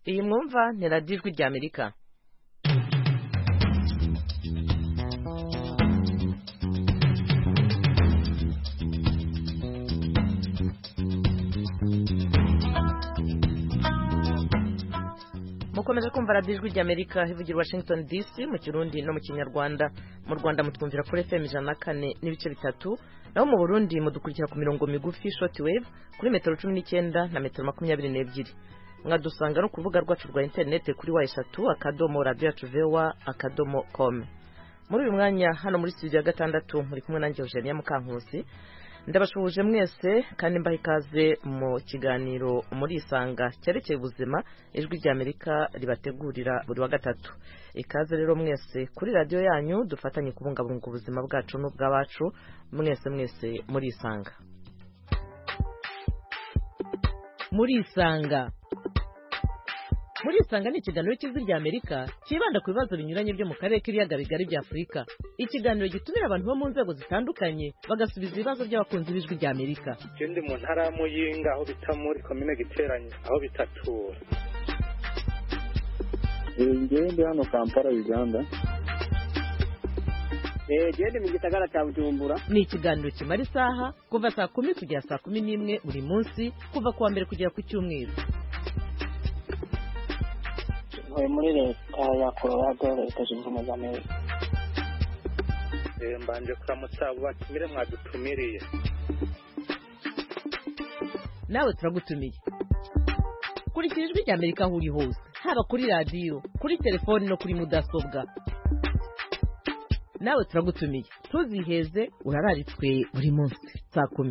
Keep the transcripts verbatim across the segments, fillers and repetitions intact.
iyi mwumva ni radiyo ijwi ry'Amerika. mukomeje kumva radiyo ijwi ry'Amerika ivugira Washington D C mu Kirundi no mu Kinyarwanda. Mu Rwanda mutwumvira kuri F M ijana na kane n'ibice bitatu, naho mu Burundi mudukurikira ku mirongo migufi shortwave kuri metero cumi n'icyenda na metero makumyabiri n'ebyiri. Mwadusanga no ku rubuga rwacu rwa internet kuri wa eshatu akadomo radio yacu voa akadomo com. Muri uyu mwanya hano muri studio ya gatandatu muri kumwe nanjye Eugenia Mukankusi. Ndabashubuje mwese kandi mbaha ikaze mu kiganiro muri Isanga cyerekeye ubuzima ijwi ry'Amerika ribategurira buri wa gatatu. Ikaze rero mwese kuri radio yanyu dufatanye kubungabunga ubuzima bwacu n'ubw'abacu. Mwese mwese muri Isanga. Muri Isanga Muri Isanga ni ikiganiro cy'ijwi ry'Amerika kibanda ku bibazo binyuranye byo mu karere k'ibiyaga bigari bya Afurika. Ikiganiro gitumira abantu bo mu nzego zitandukanye bagasubiza ibibazo by'abakunzi b'ijwi ry'Amerika. Ikindi mu ntara ya Muyinga aho bita muri komine Giteranye aho bitatura. Ngende hano Kampala Uganda. Eh gende mu gisagara cya Bujumbura. Ni ikiganiro kimara isaha kuva saa kumi kugera saa kumi n'imwe buri munsi kuva kuwa mbere kugera ku cyumweru. muri leta ya Colorado leta zunze ubumwe za Amerika. Eh mbanje kuramutsa batumire mwadutumiriye. Nawe turagutumiye. Kurikira ijwi ry'Amerika aho uri hose, haba kuri radio, kuri telefone no kuri mudasobwa. Nawe turagutumiye. Tuziheze urararitswe buri munsi saa kumi.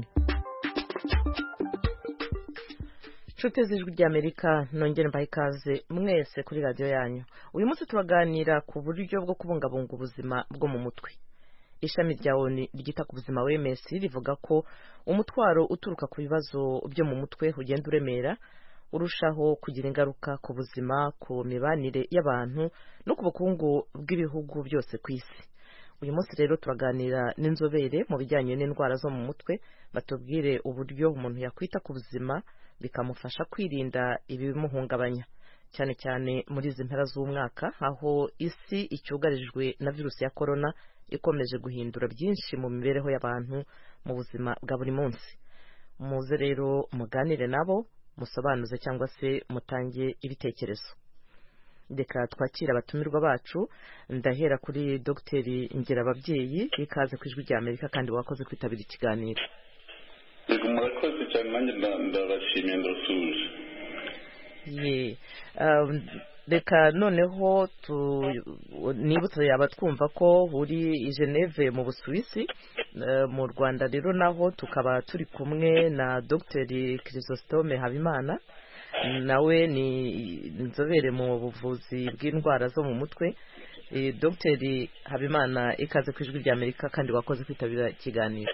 Nshuti z'ijwi ry'Amerika nongere mbahe ikaze mwese kuri radio yanyu. Uyu munsi turaganira ku buryo bwo kubungabunga ubuzima bwo mu mutwe. Ishami rya O N U ryita ku buzima W M S rivuga ko umutwaro uturuka ku bibazo byo mu mutwe ugenda uremera urushaho kugira ingaruka ku buzima, ku mibanire y'abantu no ku bukungu bw'ibihugu byose ku isi. Uyu munsi rero turaganira n'inzobere mu bijyanye n'indwara zo mu mutwe batubwire uburyo umuntu yakwita ku buzima bikamufasha kwirinda ibimuhungabanya, cyane cyane muri izi mpera z'umwaka aho isi icyugarijwe na virusi ya corona ikomeje guhindura byinshi mu mibereho y'abantu mu buzima bwa buri munsi. Muze rero muganire nabo, musobanuze cyangwa se mutange ibitekerezo. Reka twakira abatumirwa bacu. Ndahera kuri Dr Ngirababyeyi, ikaze ku ijwi ry'Amerika kandi wakoze kwitabira ikiganiro. Yego murakoze cyane, nanjye ndabashimiye ndasuje. Ye reka noneho nibutse abatwumva ko uri i Geneve mu Busuwisi. Mu Rwanda rero naho tukaba turi kumwe na Dr Chrysostome Habimana, nawe ni inzobere mu buvuzi bw'indwara zo mu mutwe. Dr Habimana, ikaze ku ijwi ry'Amerika kandi wakoze kwitabira ikiganiro.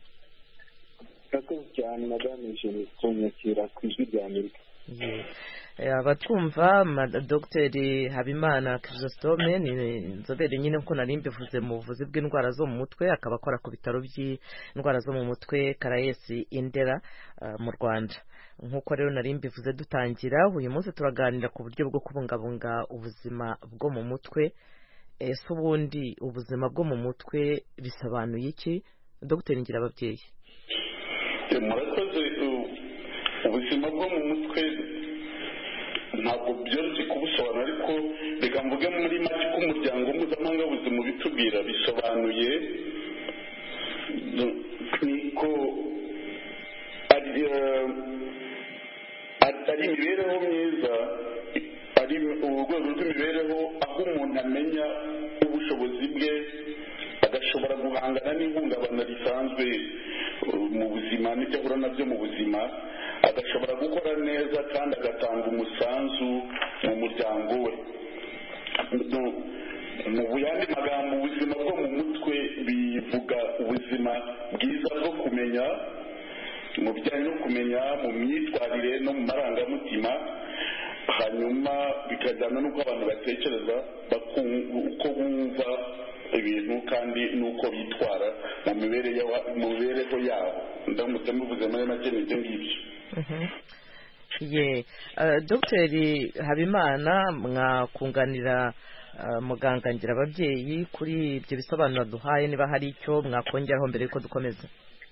Murakoze cyane madame Jeanne kunyakira ku ijwi ry'Amerika. Abatwumva Dr Habimana Chrysostome ni inzobere nyine nko nari mbivuze mu buvuzi bw'indwara zo mu mutwe, akaba akora ku bitaro by'indwara zo mu mutwe Karayesi Indera mu Rwanda. Nkuko rero nari mbivuze dutangira, uyu munsi turaganira ku buryo bwo kubungabunga ubuzima bwo mu mutwe. Ese ubundi ubuzima bwo mu mutwe bisobanuye iki, Dr Ngirababyeyi? Murakoze. Ubuzima bwo mu mutwe ntabwo byoroshye kubusobanura, ariko reka mvuge muri make ko umuryango mpuzamahanga w'ubuzima ubitubwira. Bisobanuye niko ari imibereho myiza, ari urwego rw'imibereho aho umuntu amenya ubushobozi bwe agashobora guhangana n'ihungabana risanzwe mu buzima n'ibyo ahura nabyo mu buzima, agashobora gukora neza kandi agatanga umusanzu mu muryango we. Mu yandi magambo, ubuzima bwo mu mutwe bivuga ubuzima bwiza bwo kumenya, mu bijyanye no kumenya mu myitwarire no mu marangamutima, hanyuma bikajyana n'uko abantu batekereza, uko bumva ibintu kandi n'uko bitwara mu mibereho yabo. Ndamutse muvuze muri make n'ibyo ngibyo. ye dogiteri Habimana mwakunganira muganga ngira ababyeyi kuri ibyo bisobanuro duhaye niba hari icyo mwakongeraho mbere yuko dukomeza.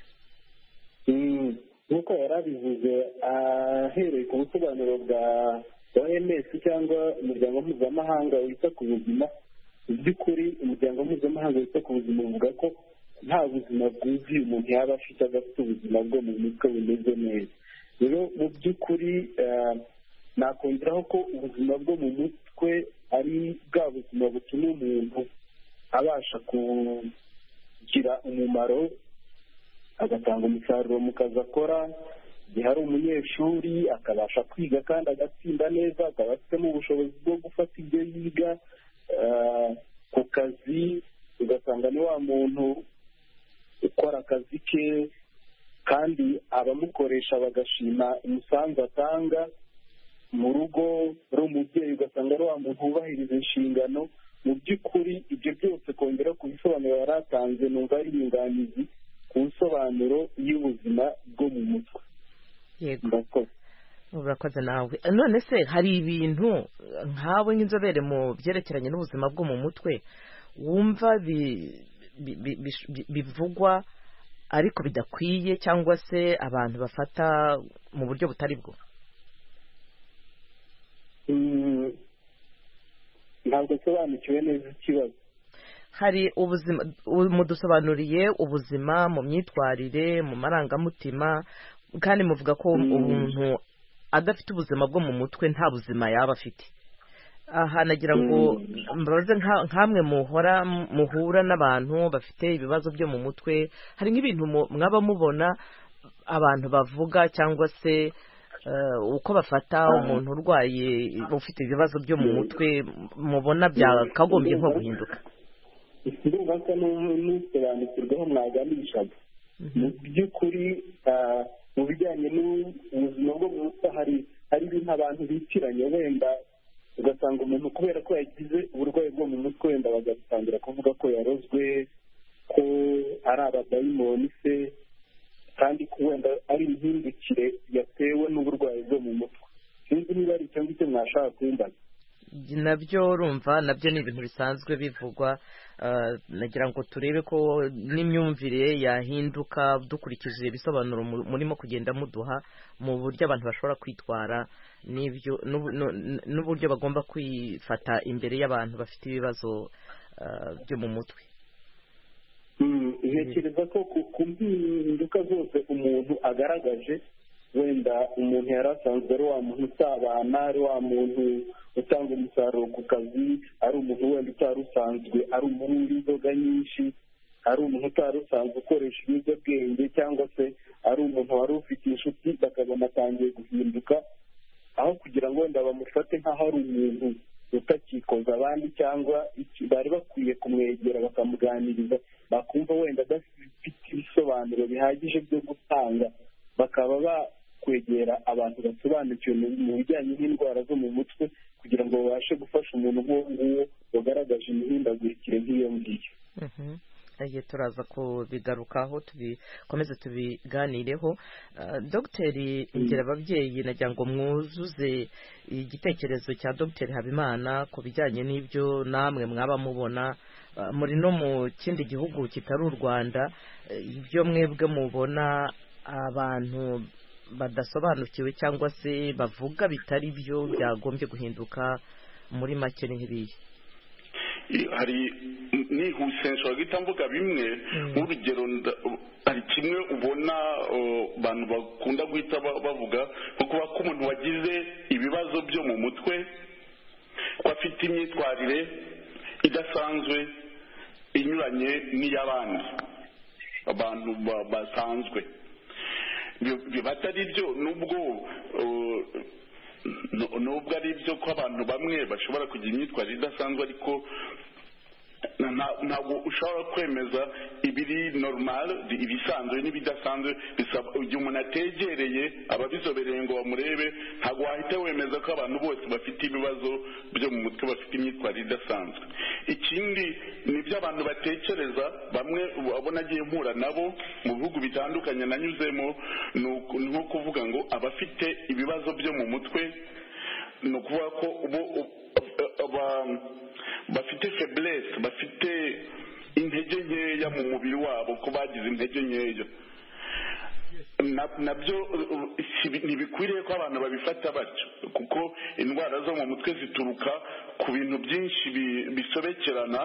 nk'uko yari abivuze ahereye ku busobanuro bwa O M S cyangwa umuryango mpuzamahanga wita ku buzima, mu by'ukuri umuryango mpuzamahanga wita ku buzima uvuga ko nta buzima bwuzuye umuntu yaba afite adafite ubuzima bwo mu mutwe bumeze neza. rero mu by'ukuri nakongeraho ko ubuzima bwo mu mutwe ari bwa buzima butuma umuntu abasha kugira umumaro agatanga umusaruro mu kazi akora. igihe ari umunyeshuri akabasha kwiga kandi agatsinda neza, akaba afitemo ubushobozi bwo gufata ibyo yiga. ku kazi ugasanga ni wa muntu ukora akazi ke kandi abamukoresha bagashima umusanzu atanga. mu rugo ari umubyeyi ugasanga ari wa muntu wubahiriza inshingano. mu by'ukuri ibyo byose kongera ku bisobanuro yari atanze numva ari inyunganizi ku bisobanuro y'ubuzima bwo mu mutwe. yego urakoze nawe. none se hari ibintu nkawe nk'inzobere mu byerekeranye n'ubuzima bwo mu mutwe wumva bivugwa ariko bidakwiye cyangwa se abantu bafata mu buryo butari bwo? ntabwo asobanukiwe neza ikibazo. hari ubuzima mudusobanuriye ubuzima mu myitwarire mu marangamutima kandi muvuga ko umuntu adafite ubuzima bwo mu mutwe nta buzima yaba afite. aha nagira ngo mbabaze nk'amwe muhora muhura n'abantu bafite ibibazo byo mu mutwe, hari nk'ibintu mwaba mubona abantu bavuga cyangwa se uko bafata umuntu urwaye ufite ibibazo byo mu mutwe mubona byakagombye nko guhinduka? ndumva ko n'usobanukirwaho mwaganishaga. mu by'ukuri mu bijyanye n'ubuzima bwo mu mutwe hari hari ibintu abantu bitiranye, wenda ugasanga umuntu kubera ko yagize uburwayi bwo mu mutwe wenda bagatangira kuvuga ko yarozwe, ko ari abadayimoni se, kandi ko wenda ari imihindukire yatewe n'uburwayi bwo mu mutwe. sinzi niba ari icyo ngicyo mwashaka kumbaza. nabyo urumva nabyo ni ibintu bisanzwe bivugwa. nagira ngo turebe ko n'imyumvire yahinduka dukurikije ibisobanuro murimo kugenda muduha mu buryo abantu bashobora kwitwara n'ibyo n'uburyo bagomba kwifata imbere y'abantu bafite ibibazo byo mu mutwe. ntekereza ko ku mpinduka zose umuntu agaragaje, wenda umuntu yari asanzwe ari wa muntu usabana, ari wa muntu utanga umusaruro ku kazi, ari umuntu wenda utari usanzwe ari umunywi w'inzoga nyinshi, ari umuntu utari usanzwe ukoresha ibiyobyabwenge, cyangwa se ari umuntu wari ufite inshuti bakabona atangiye guhinduka, aho kugira ngo wenda bamufate nk'aho ari umuntu utakikoza abandi, cyangwa bari bakwiye kumwegera bakamuganiriza, bakumva wenda adafite ibisobanuro bihagije byo gutanga, bakaba bakwegera abantu basobanukiwe mu bijyanye n'indwara zo mu mutwe kugira ngo babashe gufasha umuntu nk'uwo nguwo wagaragaje imihindagurikire nk'iyo ngiyo. igihe turaza kubigarukaho tubikomeze tubiganireho. dogiteri ngira ababyeyi nagira ngo mwuzuze igitekerezo cya dogiteri Habimana ku bijyanye n'ibyo namwe mwaba mubona muri no mu kindi gihugu kitari u Rwanda, ibyo mwebwe mubona abantu badasobanukiwe cyangwa se bavuga bitari byo byagombye guhinduka muri make ni nk'ibihe? hari nihuse nshobora guhita mvuga bimwe nk'urugero. hari kimwe ubona abantu bakunda guhita bavuga nko kuba ko umuntu wagize ibibazo byo mu mutwe ko afite imyitwarire idasanzwe inyuranye n'iy'abandi abantu basanzwe. biba atari byo nubwo nubwo ari byo ko abantu bamwe bashobora kugira imyitwarire idasanzwe, ariko ntabwo ushobora kwemeza ibiri normal ibisanzwe n'ibidasanzwe bisaba igihe umuntu ategereye ababizobereye ngo bamurebe ntabwo wahita wemeza ko abantu bose bafite ibibazo byo mu mutwe bafite imyitwarire idasanzwe. Ikindi ni ibyo abantu batekereza bamwe abona agiye mpura nabo mu bihugu bitandukanye nanyuzemo ni nko kuvuga ngo abafite ibibazo byo mu mutwe ni ukuvuga ko bafite faiblesse bafite intege nkeya mu mubiri wabo ko bagize intege nkeya nabyo ntibikwiriye ko abantu babifata batyo kuko indwara zo mu mutwe zituruka ku bintu byinshi bisobekerana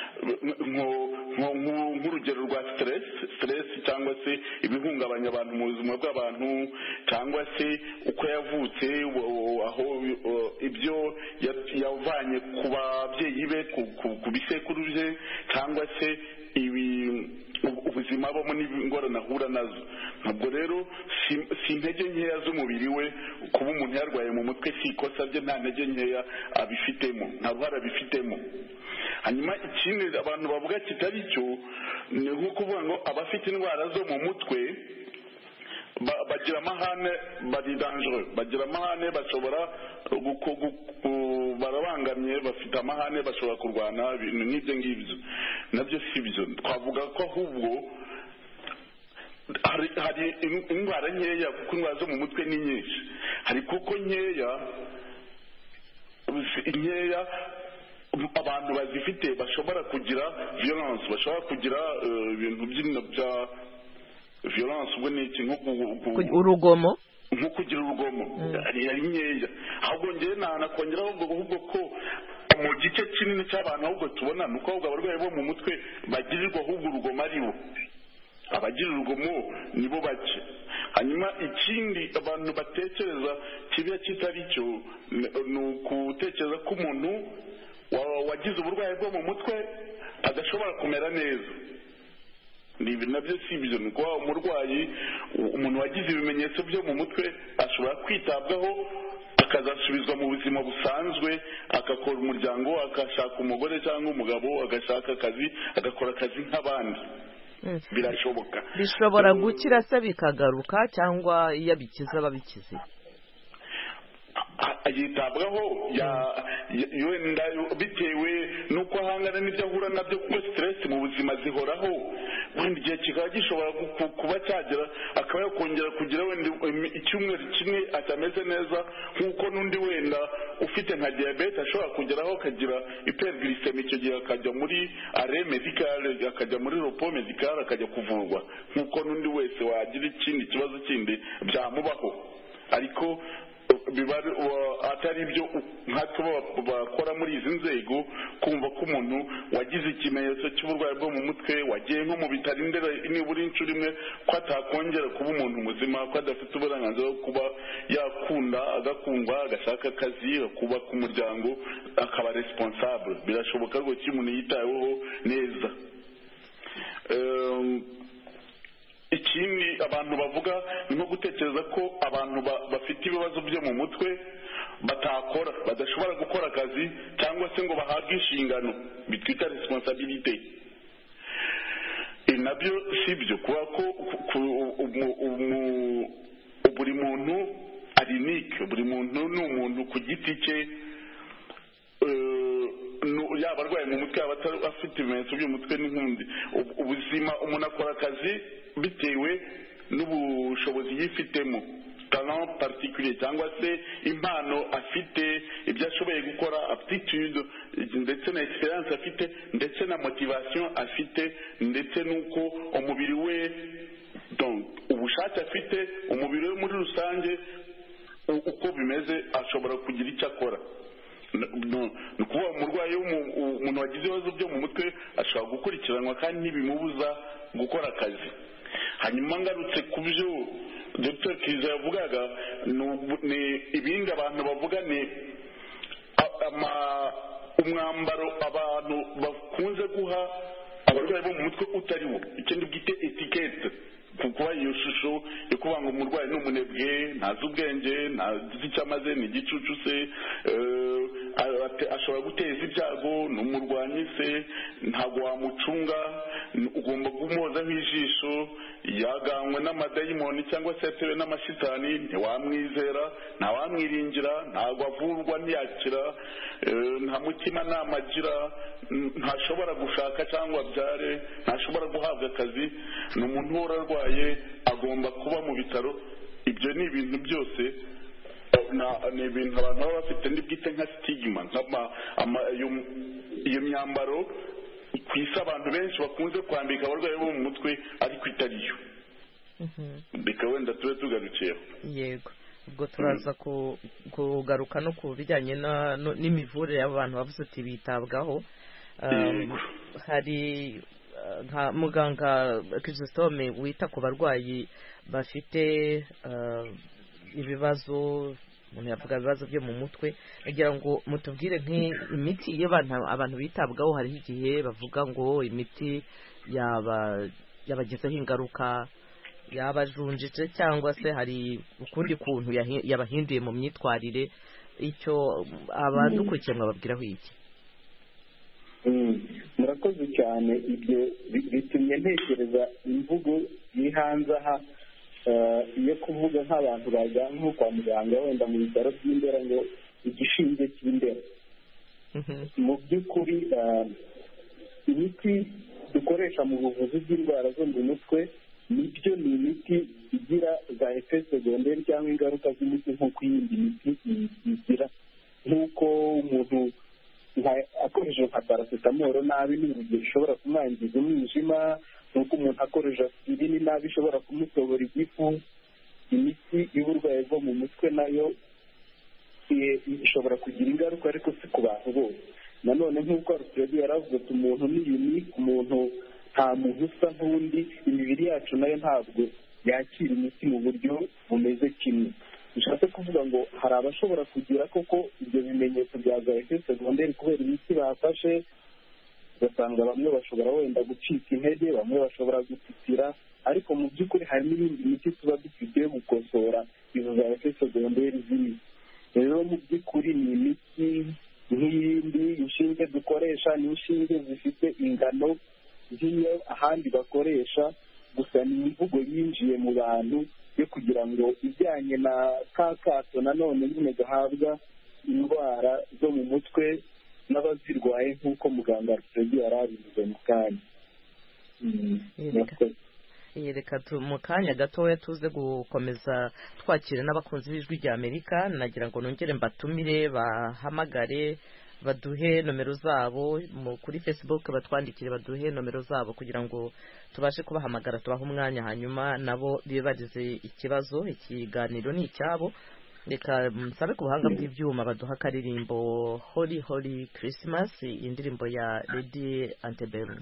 nk'urugero rwa stress stress cyangwa se ibihungabanya abantu mu buzima bw'abantu cyangwa se uko yavutse aho ibyo yavanye ku babyeyi be ku bisekuru bye cyangwa se ibi ubuzima abamo n'ingorane ahura nazo. Ntabwo rero si intege nkeya z'umubiri we kuba umuntu yarwaye mu mutwe si ikosa rye nta ntege nkeya abifitemo nta ruhare abifitemo. Hanyuma ikindi abantu bavuga kitari cyo ni nko kuvuga ngo abafite indwara zo mu mutwe bagira amahane bari dangereux bagira amahane bashobora barabangamye bafite amahane bashobora kurwana ibintu nk'ibyo ngibyo nabyo si byo. Twavuga ko ahubwo hari indwara nkeya kuko indwara zo mu mutwe ni nyinshi hari kuko nkeya nkeya abantu bazifite bashobora kugira violence bashobora kugira ibintu by'ibintu bya violence ubwo ni iki nko urugomo nko kugira urugomo ari nkeya ahubwo ngewe nakongeraho ahubwo ko mu gice kinini cy'abantu ahubwo tubona ni uko ahubwo abarwayi bo mu mutwe bagirirwa ahubwo urugomo ari bo abagira urugomo nibo bake. Hanyuma ikindi abantu batekereza kibiya kitari cyo ni ukutekereza ko umuntu wagize uburwayi bwo mu mutwe adashobora kumera neza. Nibi nabyo si byo ni kuba umurwayi umuntu wagize ibimenyetso byo mu mutwe ashobora kwitabwaho akazasubizwa mu buzima busanzwe agakora umuryango agashaka umugore cyangwa umugabo agashaka akazi agakora akazi nk'abandi birashoboka bishobora gukira se bikagaruka cyangwa iyo bikiza babikize yitabwaho wenda bitewe n'uko ahangana n'ibyo ahura nabyo kuko stress mu buzima zihoraho wenda igihe kikaba gishobora kuba cyagera akaba yakongera kugira wenda icyumweru kimwe atameze neza nk'uko n'undi wenda ufite nka diyabete ashobora kugeraho akagira hyperglycemie icyo gihe akajya muri arrêt médical akajya muri repos médical akajya kuvurwa nk'uko n'undi wese wagira ikindi kibazo kindi byamubaho. Ariko atari byo nkatwe bakora muri izi nzego kumva ko umuntu wagize ikimenyetso cy'uburwayi bwo mu mutwe wagiye nko mu bitaro indera nibura inshuro imwe ko atakongera kuba umuntu muzima ko adafite uburenganzira bwo kuba yakunda agakundwa agashaka akazi akubaka umuryango akaba responsable. Birashoboka rwose iyo umuntu yitaweho neza. Ikindi abantu bavuga ni nko gutekereza ko abantu bafite ibibazo byo mu mutwe batakora badashobora gukora akazi cyangwa se ngo bahabwe inshingano bitwita responsabilité. Nabyo si byo kuba ko buri muntu ari unique buri muntu ni umuntu ku giti cye yaba arwaye mu mutwe yaba afite ibimenyetso by'umutwe n'inkundi ubuzima umuntu akora akazi bitewe n'ubushobozi yifitemo talent particulier cyangwa se impano afite ibyo ashoboye gukora aptitude ndetse na experience afite ndetse na motivation afite ndetse n'uko umubiri we donc ubushake afite umubiri we muri rusange uko bimeze ashobora kugira icyo akora. ni ukuvuga umurwayi umuntu wagize ibibazo byo mu mutwe ashobora gukurikiranwa kandi ntibimubuza gukora akazi. Hanyuma ngarutse ku byo Dr Kiza yavugaga ni ibindi abantu bavuga ni umwambaro abantu bakunze guha abarwayi bo mu mutwe utari wo ikindi bwite etikete kuba iyo shusho yo kuvuga ngo umurwayi ni umunebwe ntazi ubwenge ntazi icyo amaze ni igicucu se ashobora guteza ibyago, ni umurwanyi se, ntabwo wamucunga, ugomba kumuhozaho ijisho, yaganywe n'amadayimoni cyangwa se yatewe n'amashitani, ntiwamwizera, ntawamwiringira, ntabwo avurwa ntiyakira, nta mutima nama agira, ntashobora gushaka cyangwa abyare, ntashobora guhabwa akazi, ni umuntu uhora arwaye, agomba kuba mu bitaro. Ibyo ni ibintu byose, ni ibintu abantu baba bafite n'ibwite nka sitigima, iyo myambaro ku isi abantu benshi bakunze kwambika abarwayi bo mu mutwe ariko itariyo. Reka wenda tube tugarukiyeho. Yego, ubwo turaza kugaruka no ku bijyanye n'imivurire y'abantu bavuze uti bitabwaho. Hari nka muganga Chrysostome wita ku barwayi bafite ibibazo, umuntu yavuga ibibazo byo mu mutwe, agira ngo mutubwire nk'imiti iyo abantu bitabwaho, hariho igihe bavuga ngo imiti yaba yabagezeho ingaruka, yabajunjije cyangwa se hari ukundi kuntu yabahinduye mu myitwarire, icyo abadukurikiye mwababwiraho iki? murakoze cyane. Ibyo bitumye ntekereza imvugo yihanze aha iyo kuvuga nk'abantu bajyana nko kwa muganga wenda mu bitaro by'indera ngo igishinge cy'indera. Mu by'ukuri imiti dukoresha mu buvuzi bw'indwara zo mu mutwe nibyo ni imiti igira za effets secondaires cyangwa ingaruka z'imiti nk'uko iyindi miti igira. Nk'uko umuntu akoresheje nka paracetamol nabi ni urugero ishobora kumwangiza umwijima, nk'uko umuntu akoresha aspirini nabi ishobora kumutobora igifu. Imiti y'uburwayi bwo mu mutwe nayo ishobora kugira ingaruka ariko si ku bantu bose. Nanone nk'uko Alfred yaravuze ati umuntu ni unique, umuntu nta muntu usa nk'undi, imibiri yacu nayo ntabwo yakira imiti mu buryo bumeze kimwe. Bishatse kuvuga ngo hari abashobora kugira koko ibyo bimenyetso bya za effets secondaires kubera imiti bafashe, ugasanga bamwe bashobora wenda gucika intege, bamwe bashobora gutitira, ariko mu by'ukuri hari n'ibindi miti tuba dufite yo gukosora izo za effets secondaires z'imiti. Rero mu by'ukuri ni imiti nk'iyindi, inshinge dukoresha ni inshinge zifite ingano nk'iyo ahandi bakoresha, gusa ni imvugo yinjiye mu bantu yo kugira ngo ijyanye na ka kato nanone nyine gahabwa indwara zo mu mutwe n'abazirwaye nk'uko muganga Alfred yari abivuze mu kanya. Reka mu kanya gatoya tuze gukomeza twakira n'abakunzi b'ijwi rya Amerika. Nagira ngo nongere mbatumire bahamagare, baduhe nomero zabo kuri Facebook, batwandikire baduhe nomero zabo kugira ngo tubashe kubahamagara, tubaha umwanya, hanyuma nabo bibarize ikibazo. Ikiganiro ni icyabo. Reka msabe ku buhanga bw'ibyuma baduha akaririmbo Holy Holy Christmas, indirimbo ya Lady Antebellum.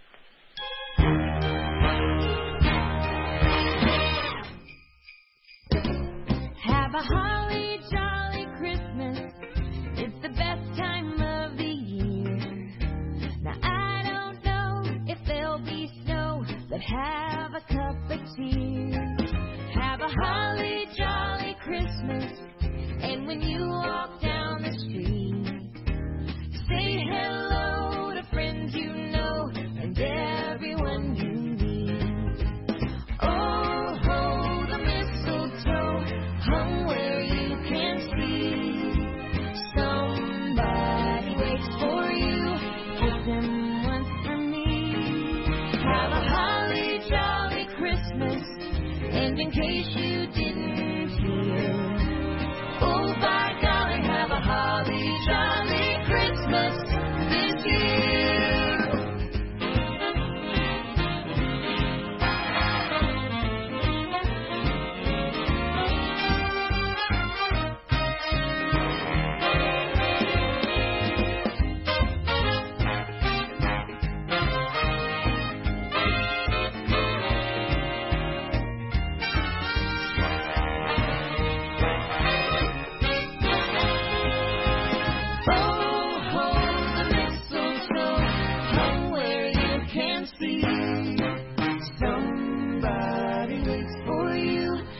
Have a holly jolly Christmas. It's the best time of the year. Now I don't know if there'll be snow, but have a cup of tea. Have a holly jolly Christmas. And when you walk down the street, say hello to friends you know and everyone you meet. Oh, ho, the mistletoe hung where you can see. Somebody waits for you. Kiss him once for me. Have a holly jolly Christmas. And in case you didn't hear, oh, by golly, have a holly jolly Christmas this year.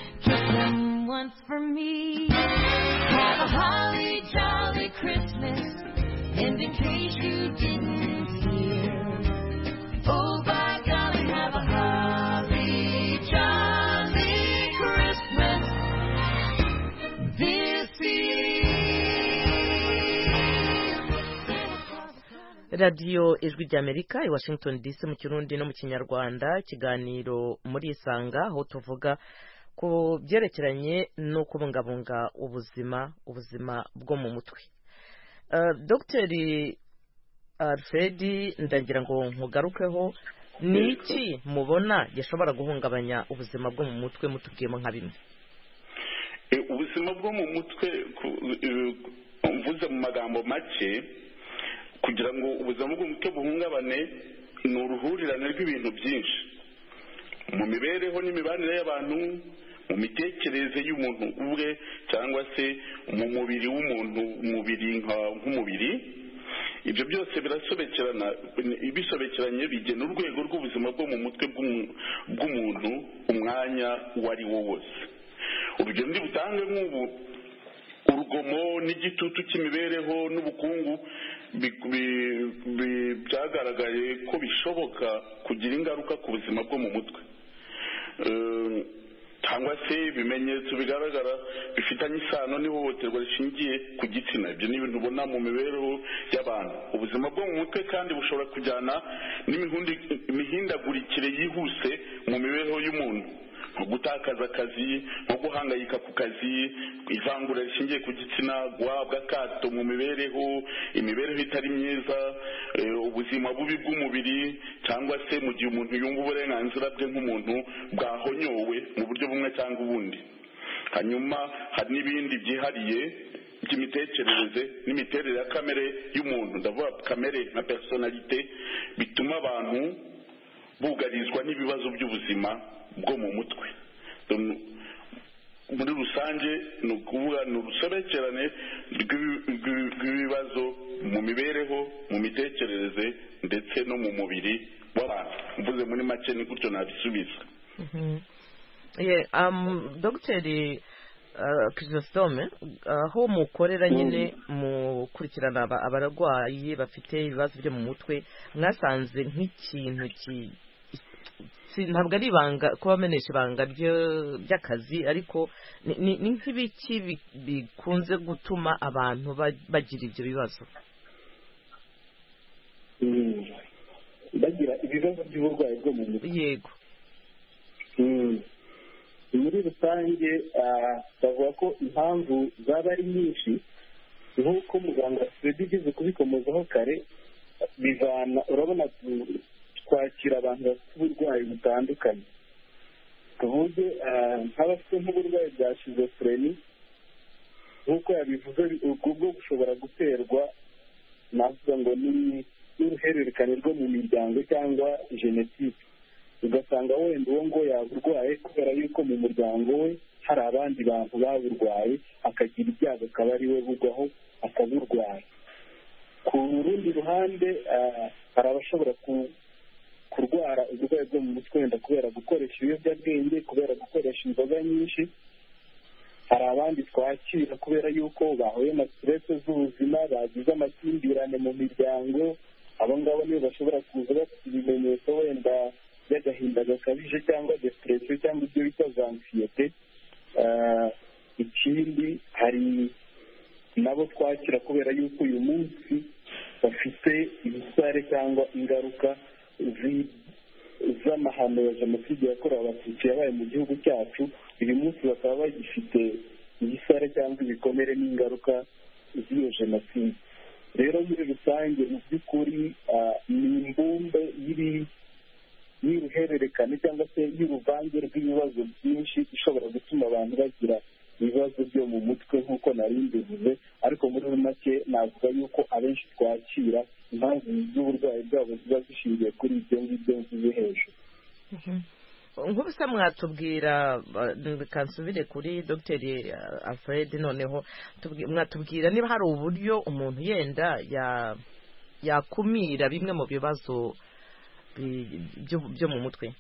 For me, have a holly jolly Christmas. radiyo ijwi ry'Amerika i Washington D C mu kirundi no mu kinyarwanda, ikiganiro muri Isanga aho tuvuga ku byerekeranye no kubungabunga ubuzima ubuzima bwo mu mutwe. uh, Dr Alfred, ndagira ngo nkugarukeho, ni iki mubona gishobora guhungabanya ubuzima bwo mu mutwe, mutubwiyemo nka bimwe? Ubuzima bwo mu mutwe mvuze mu magambo make, kugira ngo ubuzima bw'umutwe buhungabane ni uruhurirane rw'ibintu byinshi mu mibereho n'imibanire y'abantu, mu mitekerereze y'umuntu ubwe, cyangwa se mu mubiri w'umuntu, umubiri nk'umubiri. Ibyo byose birasobekerana, ibisobekeranye bigena urwego rw'ubuzima bwo mu mutwe bw'umuntu umwanya uwo ari wo wose. Urugero ndi butange nk'ubu, urugomo n'igitutu cy'imibereho n'ubukungu byagaragaye ko bishoboka kugira ingaruka ku buzima bwo mu mutwe, cyangwa se ibimenyetso bigaragara bifitanye isano n'ihohoterwa rishingiye ku gitsina. Ibyo ni ibintu ubona mu mibereho y'abantu. Ubuzima bwo mu mutwe kandi bushobora kujyana n'imihindagurikire yihuse mu mibereho y'umuntu, nko gutakaza akazi, nko guhangayika ku kazi, ivangura rishingiye ku gitsina, guhabwa akato mu mibereho, imibereho itari myiza, ubuzima bubi bw'umubiri, cyangwa se mu gihe umuntu yumva uburenganzira bwe nk'umuntu bwahonyowe mu buryo bumwe cyangwa ubundi. Hanyuma hari n'ibindi byihariye by'imitekerereze n'imiterere ya kamere y'umuntu, ndavuga kamere nka personalite, bituma abantu bugarizwa n'ibibazo by'ubuzima bwo mu mutwe. Muri rusange ni ukuvuga ni urusobekerane rw'ibibazo mu mibereho, mu mitekerereze ndetse no mu mubiri w'abantu. Mvuze muri make ni gutyo nabisubiza. Dogiteri Chrysostome, aho mukorera nyine mukurikirana abarwayi bafite ibibazo byo mu mutwe, mwasanze nk'ikintu ntabwo ari ibanga kuba bamenyesha ibanga ry'akazi, ariko ni nk'ibiki bikunze gutuma abantu bagira ibyo bibazo? bagira ibibazo by'uburwayi bwo mu mutwe? Yego. Muri rusange bavuga ko impamvu zaba ari nyinshi, nk'uko muganga Fred igeze kubikomozaho kare, bivana, urabona twakira abantu bafite uburwayi butandukanye. Tuvuge nk'abafite nk'uburwayi bwa schizophreni, nk'uko yabivuze, ubwo bushobora guterwa navuga ngo ni n'uruhererekane rwo mu miryango cyangwa genetike. Ugasanga wenda uwo ngo yaburwaye kubera yuko mu muryango we hari abandi bantu baburwaye, akagira ibyago akaba ari we bugwaho akaburwaye. Ku rundi ruhande hari abashobora kurwara uburwayi bwo mu mutwe wenda kubera gukoresha ibiyobyabwenge, kubera gukoresha inzoga nyinshi. Hari abandi twakira kubera yuko bahuye na stress z'ubuzima, bagize amakimbirane mu miryango. Abo ngabo nibo bashobora kuza bafite ibimenyetso wenda by'agahinda gakabije cyangwa depression cyangwa ibyo bita za anxiety. Ikindi hari nabo twakira kubera yuko uyu munsi bafite ibisare cyangwa ingaruka z'amahano ya jenoside yakorewe abatutsi yabaye mu gihugu cyacu. Uyu munsi bakaba bagifite ibisare cyangwa ibikomere n'ingaruka z'iyo jenoside. Rero muri rusange mu by'ukuri ni imbumbe y'uruhererekane cyangwa se y'uruvange rw'ibibazo byinshi ishobora gutuma abantu bagira ibibazo byo mu mutwe nk'uko nari mbivuze. Ariko muri make navuga yuko abenshi twakira impamvu z'uburwayi bwabo ziba zishingiye kuri ibyo ngibyo mvuze hejuru. Nk'ubusa mwatubwira, kansubire kuri Dogiteri Alfred, noneho mwatubwira niba hari uburyo umuntu yenda yakumira bimwe mu bibazo byo mu mutwe.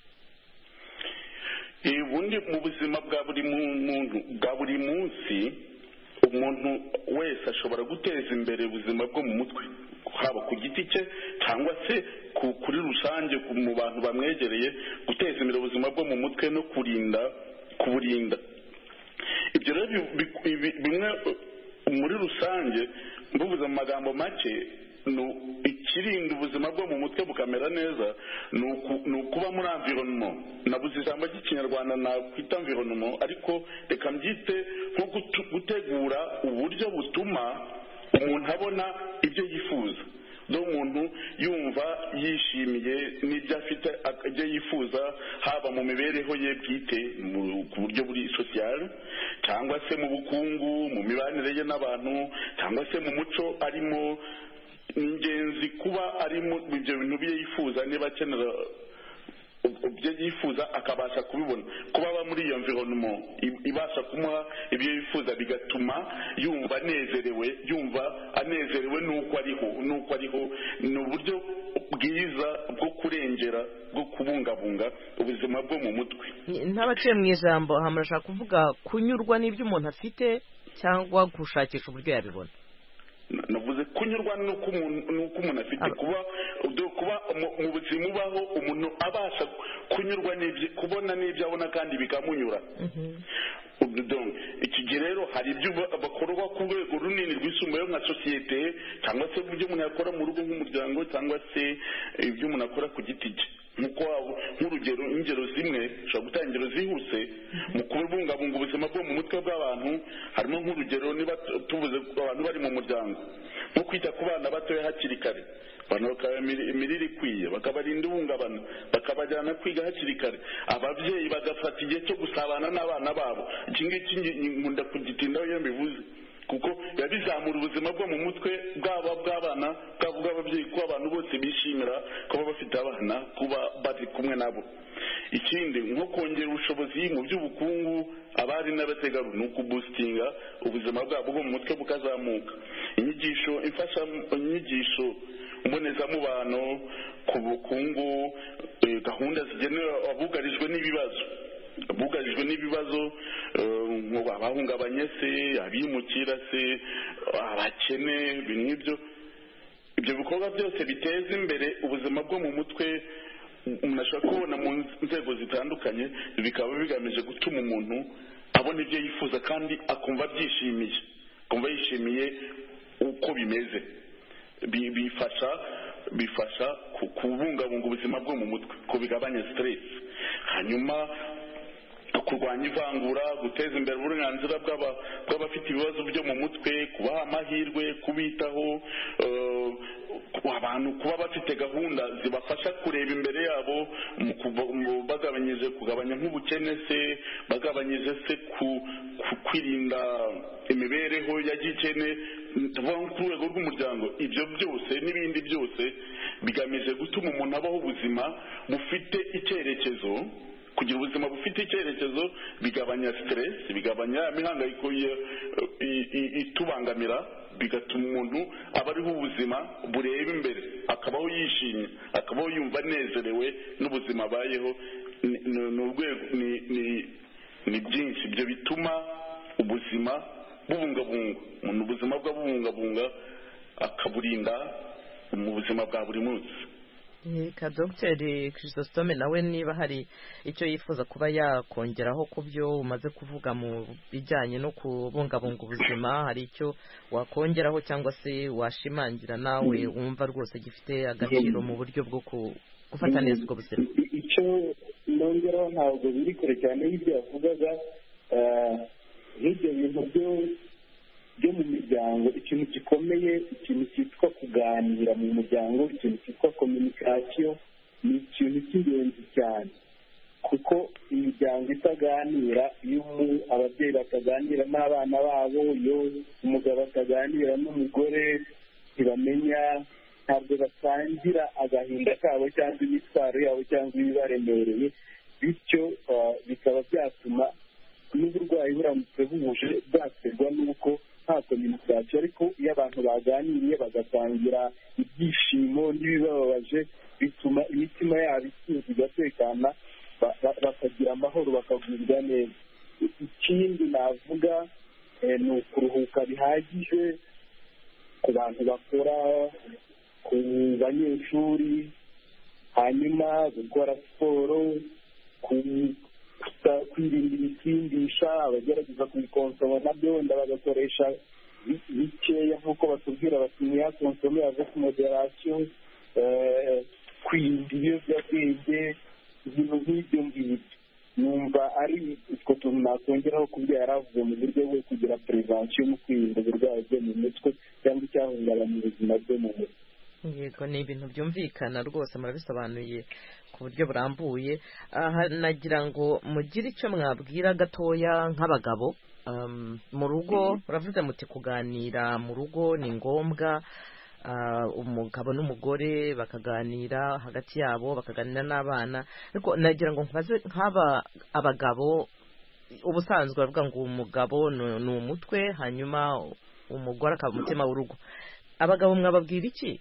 Ubundi mu buzima bwa buri muntu bwa buri munsi, umuntu wese ashobora guteza imbere ubuzima bwo mu mutwe, haba ku giti cye cyangwa se kuri rusange mu bantu bamwegereye, guteza imbere ubuzima bwo mu mutwe no kurinda kuburinda. Ibyo rero bimwe muri rusange, mbuvuze mu magambo make, ikirinda ubuzima bwo mu mutwe bukamera neza ni ukuba muri environnement. nabuze ijambo ry'ikinyarwanda nakwita environnement, ariko reka mbyite nko gutegura uburyo butuma umuntu abona ibyo yifuza, n'umuntu yumva yishimiye n'ibyo afite ibyo yifuza, haba mu mibereho ye bwite ku buryo buri social, cyangwa se mu bukungu, mu mibanire ye n'abantu, cyangwa se mu muco arimo. Ingenzi kuba arimo ibyo bintu bye yifuza, niba akenera ibyo yifuza akabasha kubibona, kuba aba muri iyo environnement ibasha kumuha ibyo yifuza, bigatuma yumva anezerewe, yumva anezerewe n'uko ariho n'uko ariho ni uburyo bwiza bwo kurengera, bwo kubungabunga ubuzima bwo mu mutwe. ntabaciye mu ijambo, aha murashaka kuvuga kunyurwa n'ibyo umuntu afite cyangwa gushakisha uburyo yabibona? navuze kunyurwa n'uko umuntu afite, kuba kuba mu buzima ubaho umuntu abasha kunyurwa n'ibyo, kubona n'ibyo abona kandi bikamunyura. iki gihe rero hari ibyo bakorwa ku rwego runini rwisumbuyeho nka sosiyete, cyangwa se ibyo umuntu yakora mu rugo nk'umuryango, cyangwa se ibyo umuntu akora ku giti cye. nk'urugero, ingero zimwe ushobora gutanga ingero zihuse mu kubungabunga ubuzima bwo mu mutwe bw'abantu. harimo nk'urugero, niba tuvuze abantu bari mu muryango, nko kwita ku bana batoya hakiri kare, abantu bakaba imirire ikwiye, bakabarinda ihungabana, bakabajyana kwiga hakiri kare, ababyeyi bagafata igihe cyo gusabana n'abana babo. iki ngiki nkunda kugitindaho iyo mbivuze, kuko biba bizamura ubuzima bwo mu mutwe bwaba bw'abana, bwaba bw'ababyeyi, kuba abantu bose bishimira kuba bafite abana, kuba bari kumwe nabo. ikindi nko kongera ubushobozi mu by'ubukungu, abari n'abategarugori, ni ukubusitinga ubuzima bwabo bwo mu mutwe bukazamuka. inyigisho imfasha inyigisho mbonezamubano ku bukungu, gahunda zigenewe abugarijwe n'ibibazo bugarijwe n'ibibazo abahungabanye se, abimukira se, abakene, ibintu nk'ibyo. ibyo bikorwa byose biteza imbere ubuzima bwo mu mutwe umuntu ashobora kubona mu nzego zitandukanye, bikaba bigamije gutuma umuntu abona ibyo yifuza kandi akumva abyishimiye, akumva yishimiye uko bimeze. bifasha bifasha kubungabunga ubuzima bwo mu mutwe, kubigabanya stress. hanyuma kurwanya ivangura, guteza imbere uburenganzira bw'abafite ibibazo byo mu mutwe, kubaha amahirwe, kubitaho, abantu kuba bafite gahunda zibafasha kureba imbere yabo, bagabanyije kugabanya nk'ubukene se, bagabanyije se kwirinda imibereho ya gikene, tuvuga ku rwego rw'umuryango. ibyo byose n'ibindi byose bigamije gutuma umuntu abaho ubuzima bufite icyerekezo. kugira ubuzima bufite icyerekezo bigabanya stress, bigabanya imihangayiko itubangamira, bigatuma umuntu aba ariho ubuzima bureba imbere, akabaho yishimye, akabaho yumva anezerewe n'ubuzima abayeho. ni byinshi ibyo bituma ubuzima bubungabunga, umuntu ubuzima bwe bubungabunga akaburinda mu buzima bwa buri munsi. ka Dogiteri Chrysostome nawe niba hari icyo yifuza kuba yakongeraho ku byo umaze kuvuga mu bijyanye no kubungabunga ubuzima, hari icyo wakongeraho cyangwa se washimangira nawe wumva rwose gifite agaciro mu buryo bwo gufata neza ubwo buzima? icyo nongeraho ntabwo biri kure cyane y'ibyo yavugaga, nk'ibyo bintu byo byo mu miryango. ikintu gikomeye, ikintu cyitwa kuganira mu muryango, ikintu cyitwa communication, ni ikintu cy'ingenzi cyane, kuko imiryango itaganira, iyo ababyeyi bataganira n'abana babo, iyo umugabo ataganira n'umugore, ntibamenya, ntabwo basangira agahinda kabo cyangwa imitwaro yabo cyangwa ibibaremereye, bityo bikaba byatuma n'uburwayi buramutse buhuje bwaterwa n'uko nta kominikasiyo. ariko iyo abantu baganiriye bagasangira ibyishimo n'ibibababaje, bituma imitima yabo ituza igatekana, bakagira amahoro, bakagubwa neza. ikindi navuga ni ukuruhuka bihagije ku bantu bakora, ku banyeshuri, hanyuma gukora siporo, kwirinda ibisindisha, abagerageza kubikonsoma nabyo wenda bagakoresha bikeya nk'uko batubwira bati ntiyakonsome avec moderation, kwirinda ibiyobyabwenge, ibintu nk'ibyo ngibyo. numva ari utwo tuntu nakongeraho ku byo yari avuze mu buryo bwo kugira prevention mu kwirinda uburwayi bwo mu mutwe cyangwa icyahungabanya mu buzima bwo mu mutwe. Yego, ni ibintu byumvikana rwose, murabisobanuye ku buryo burambuye. Aha nagira ngo mugire icyo mwabwira gatoya nk'abagabo. Um, mu rugo uravuze muti kuganira mu rugo ni ngombwa, uh, umugabo n'umugore bakaganira hagati yabo, bakaganira n'abana. Ariko nagira ngo nkaze nk'aba abagabo ubusanzwe bavuga ngo umugabo ni umutwe, hanyuma umugore akaba umutima w'urugo. Abagabo mwababwira iki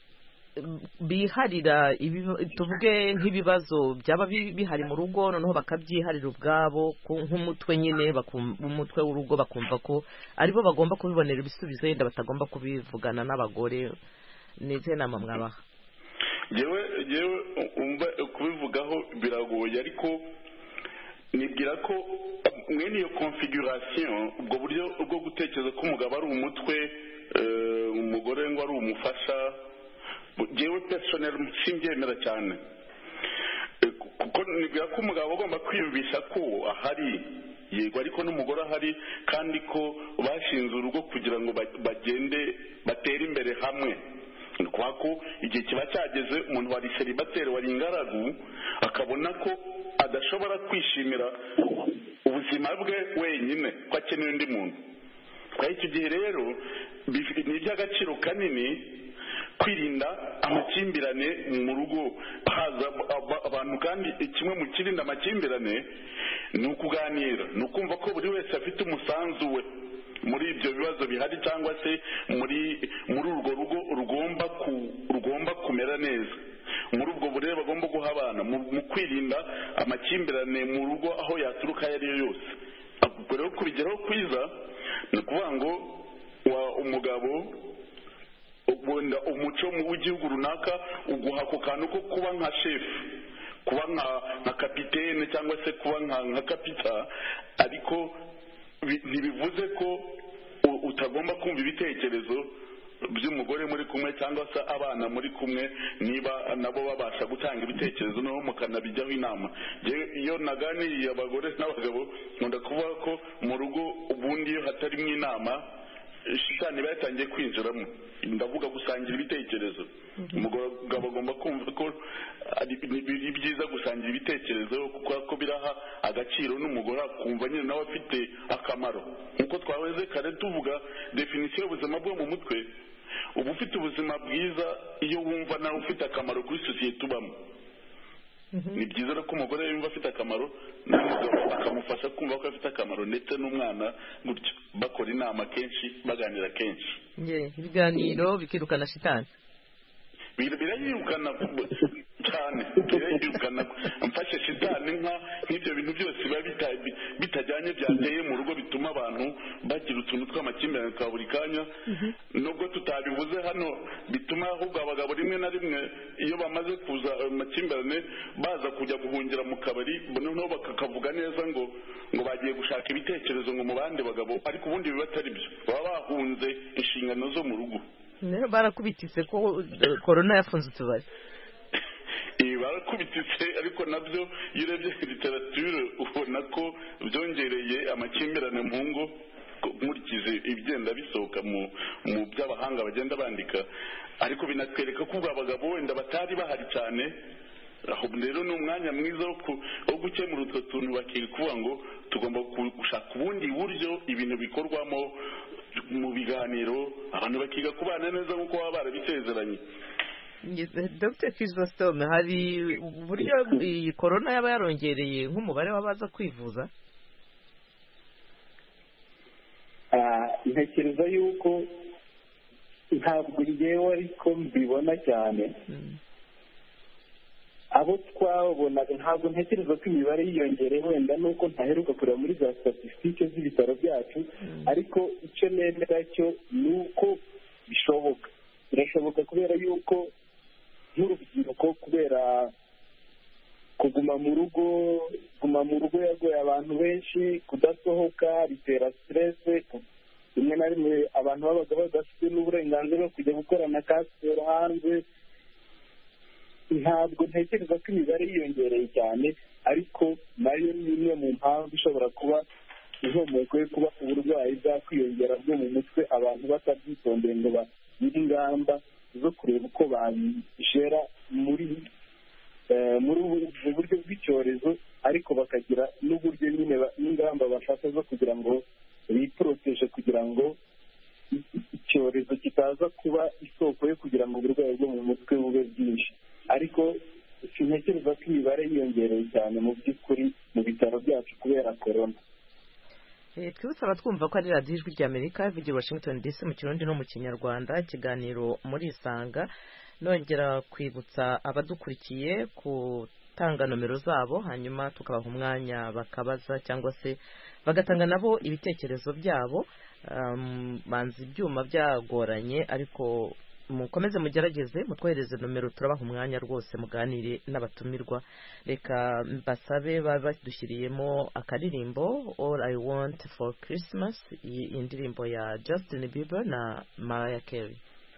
biharira tuvuge nk'ibibazo byaba bihari mu rugo, noneho bakabyiharira ubwabo nk'umutwe nyine, umutwe w'urugo bakumva ko aribo bagomba kubibonera ibisubizo, yenda batagomba kubivugana n'abagore? N'izihe nama mwabaha? yewe yewe umva kubivugaho biragoye, ariko nibwira ko mwene iyo configuration, ubwo buryo bwo gutekereza ko umugabo ari umutwe, umugore ngo ari umufasha, jewe personnel simbyemera cyane, kuko nibwira ko umugabo agomba kwiyumvisha ko ahari, yego, ariko n'umugore ahari, kandi ko bashinze urugo kugira ngo bagende batere imbere hamwe. Kwa ko igihe kiba cyageze umuntu wari celibateri, wari ingaragu, akabona ko adashobora kwishimira ubuzima bwe wenyine, ko akeneye undi muntu. Kwa icyo gihe rero ni iby'agaciro kanini kwirinda amakimbirane mu rugo, haza abantu, kandi kimwe mu kirinda amakimbirane ni ukuganira, ni ukumva ko buri wese afite umusanzu we muri ibyo bibazo bihari, cyangwa se muri muri urwo rugo rugomba ku rugomba kumera neza, muri ubwo burere bagomba guha abana mu kwirinda amakimbirane mu rugo aho yaturuka ayo ari yo yose. Ubwo rero kubigeraho kwiza ni ukuvuga ngo umugabo wenda umuco w'igihugu runaka uguha ako kantu ko kuba nka shefu, kuba nka kapitene cyangwa se kuba nka kapita, ariko ntibivuze ko utagomba kumva ibitekerezo by'umugore muri kumwe cyangwa se abana muri kumwe, niba nabo babasha gutanga ibitekerezo naho mukanabijyaho inama. Iyo naganiriye abagore n'abagabo nkunda kuvuga ko mu rugo ubundi iyo hatarimo inama shitani batangiye kwinjiramo. Ndavuga gusangira ibitekerezo, umugabo agomba kumva ko ari byiza gusangira ibitekerezo, kuko ko biraha agaciro n'umugore akumva nyine nawe afite akamaro. Nkuko twaweze kare tuvuga definition y'ubuzima bwo mu mutwe, uba ufite ubuzima bwiza iyo wumva nawe ufite akamaro kuri sosiyete ubamo. Ni byiza ko umugore yumva afite akamaro, n'umugabo akamufasha kumva ko afite akamaro, ndetse n'umwana gutyo, bakora inama kenshi, baganira kenshi. Ibiganiro bikirukana shitani, birayirukana cyane, birayirukana. Mfashe shitani nka nk'ibyo bintu byose biba bitajyanye byateye mu rugo, bituma abantu bagira utuntu tw'amakimbirane twa buri kanya. Nubwo tutabivuze hano, bituma ahubwo abagabo rimwe na rimwe iyo bamaze kuza amakimbirane baza kujya guhungira mu kabari, noneho bakakavuga neza ngo ngo bagiye gushaka ibitekerezo ngo mu bandi bagabo, ariko ubundi biba atari byo, baba bahunze inshingano zo mu rugo. Barakubititse ko korona yafunze utubari. Barakubititse, ariko nabyo iyo urebye literature ubona ko byongereye amakimbirane mu ngo, nkurikize ibigenda bisohoka mu mu by'abahanga bagenda bandika. Ariko binatwereka ko abagabo wenda batari bahari cyane, aho rero ni umwanya mwiza wo gukemura utwo tuntu, bakiri kuvuga ngo tugomba gushaka ubundi buryo ibintu bikorwamo mu biganiro, abantu bakiga kubana neza nk'uko baba barabisezeranye. Doctor Chrysostome, hari uburyo iyi korona yaba yarongereye nk'umubare w'abaza kwivuza? Ntekereza yuko ntabwo ngewe ariko mbibona cyane, abo twabonaga ntabwo ntekereza ko imibare yiyongereye, wenda nuko ntaheruka kureba muri za statisitike z'ibitaro byacu, ariko icyo nemera cyo ni uko bishoboka, birashoboka kubera yuko nk'urubyiruko, kubera kuguma mu rugo, kuguma mu rugo yagoye abantu benshi, kudasohoka bitera stress, rimwe na rimwe abantu babaga badafite n'uburenganzira bwo kujya gukorana ka siporo hanze. Ntabwo ntekereza ko imibare yiyongereye cyane, ariko nayo ni imwe mu mpamvu ishobora kuba inkomoko yo kuba uburwayi bwakwiyongera bwo mu mutwe abantu batabyitondeye ngo bagire ingamba zo kureba uko babishera muri muri ubu buryo bw'icyorezo, ariko bakagira n'uburyo nyine n'ingamba bafata zo kugira ngo biporoteje kugira ngo icyorezo kitaza kuba isoko yo kugira ngo uburwayi bwo mu mutwe bube bwinshi. Ariko sintekereza ko imibare yiyongereye cyane mu by'ukuri mu bitaro byacu kubera korona. twibutsa abatwumva ko ari radiyo ijwi ry'Amerika ivugira Washington D C mu kirundi no mu kinyarwanda, ikiganiro muri Isanga. Nongera kwibutsa abadukurikiye gutanga nomero zabo, hanyuma tukabaha umwanya bakabaza cyangwa se bagatanga nabo ibitekerezo byabo. Banzi ibyuma byagoranye, ariko mukomeze mugerageze mutwohereze nomero, turabaha umwanya rwose muganire n'abatumirwa. Reka basabe badushyiriyemo akaririmbo All I Want for Christmas, iyi indirimbo ya Justin Bieber na Mariah Carey.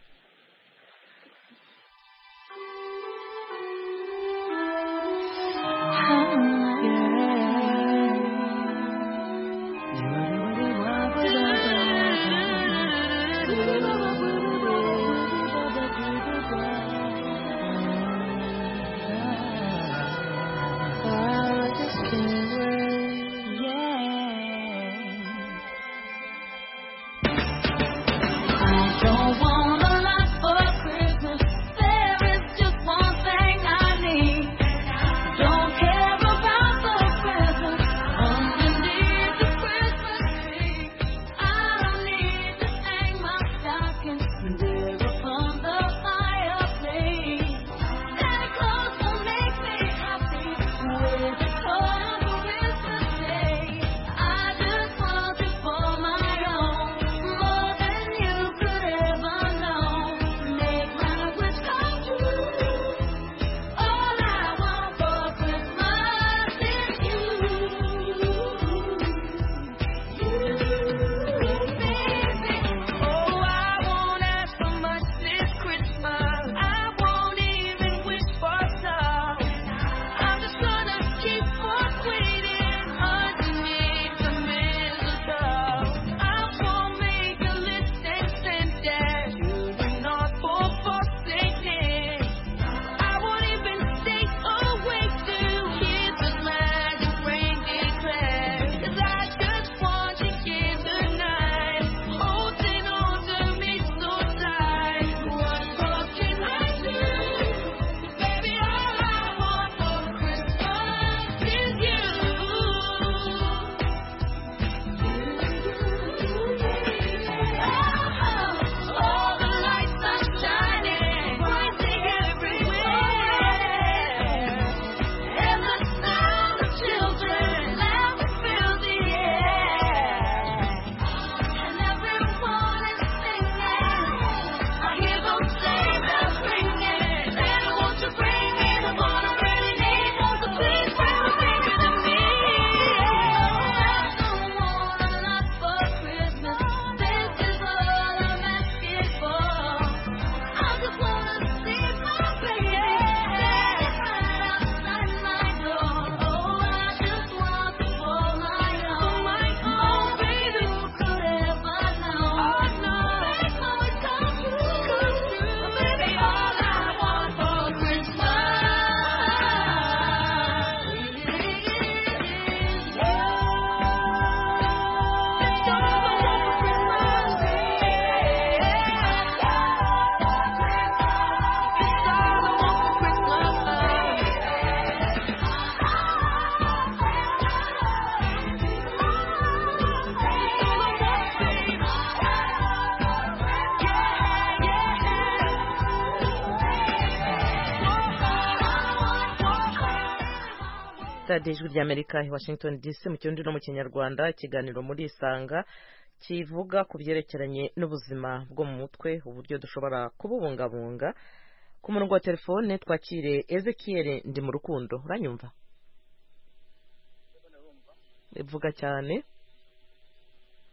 radiyo ijwi ry'Amerika i Washington D C mu kirundi no mu kinyarwanda, ikiganiro muri Isanga kivuga ku byerekeranye n'ubuzima bwo mu mutwe, uburyo dushobora kububungabunga. Ku murongo wa telefone twakire Ezekiel ndi mu rukundo. Uranyumva? Vuga cyane.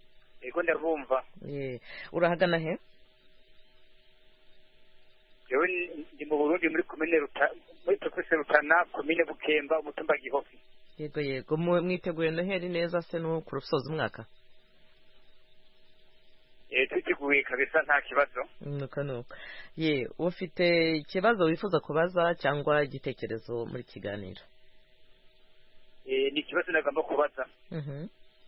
ndiko ndabumva. Eh, urahagana he? Yewe ndi mu Burundi muri komine Ruta muri Province Rutana komine Bukemba umutumba Gihofi. Yego yego mwiteguye noheri neza se no kurusoza umwaka? Eh twiteguye kabisa nta kibazo. Nuko nuko. Ye ufite ikibazo wifuza kubaza cyangwa igitekerezo muri kiganiro? Eh ni ikibazo nagomba kubaza. Mhm.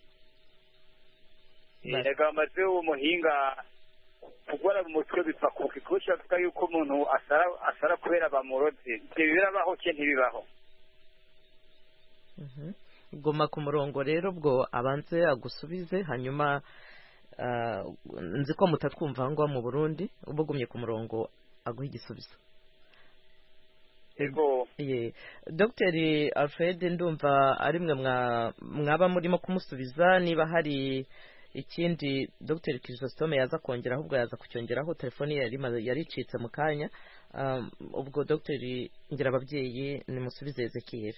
Eh nagamaze umuhinga kugwara mu mutwe bipfa kuki kusha tuka yuko umuntu asara asara kubera bamuroze. Ibyo birabaho cye ntibibaho. Mhm. Goma ku murongo rero bwo abanze agusubize hanyuma nzi ko mutatwumva ngo mu Burundi ubugumye ku murongo aguha igisubizo. Ego ye Dr Alfred ndumva ari mwe mwaba murimo kumusubiza niba hari ikindi Dr Chrysostome yaza kongera ahubwo yaza kucyongeraho telefoni yari yaricitse mu kanya ubwo Dr ngira ababyeyi nimusubize Ezekiel.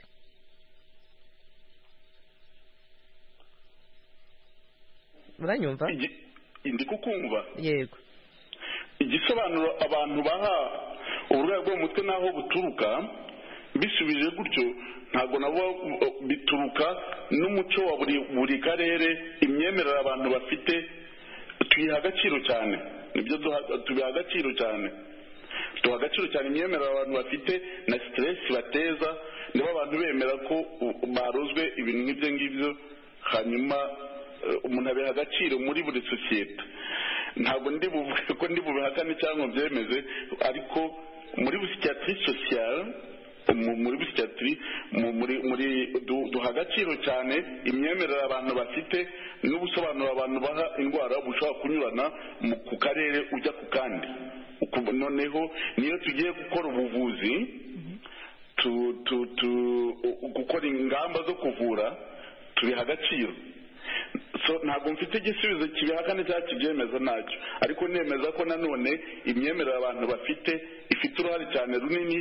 Uranyumva? Ndi kukumva. Yego. Igisobanuro abantu baha uburwayi bwo mutwe naho buturuka bisubije gutyo ntago nabo bituruka n'umuco wa buri buri karere imyemerera abantu bafite tuyiha agaciro cyane nibyo tubiha agaciro cyane tuha agaciro cyane imyemerera abantu bafite na stress bateza niba abantu bemera ko barozwe ibintu nk'ibyo ngibyo hanyuma umuntu abiha agaciro muri buri sosiyete ntabwo ndi buvuge ko ndi bubihakane cyangwa byemeze ariko muri psychiatrie sociale muri psychiatrie muri muri duha agaciro cyane imyemerera abantu bafite n'ubusobanuro abantu baha indwara bushobora kunyurana ku karere ujya ku kandi noneho niyo tugiye gukora ubuvuzi tu tu tu gukora ingamba zo kuvura tubiha agaciro so ntabwo mfite igisubizo kibihakane cyangwa kibyemeza ntacyo ariko nemeza ko nanone imyemerera abantu bafite ifite uruhare cyane runini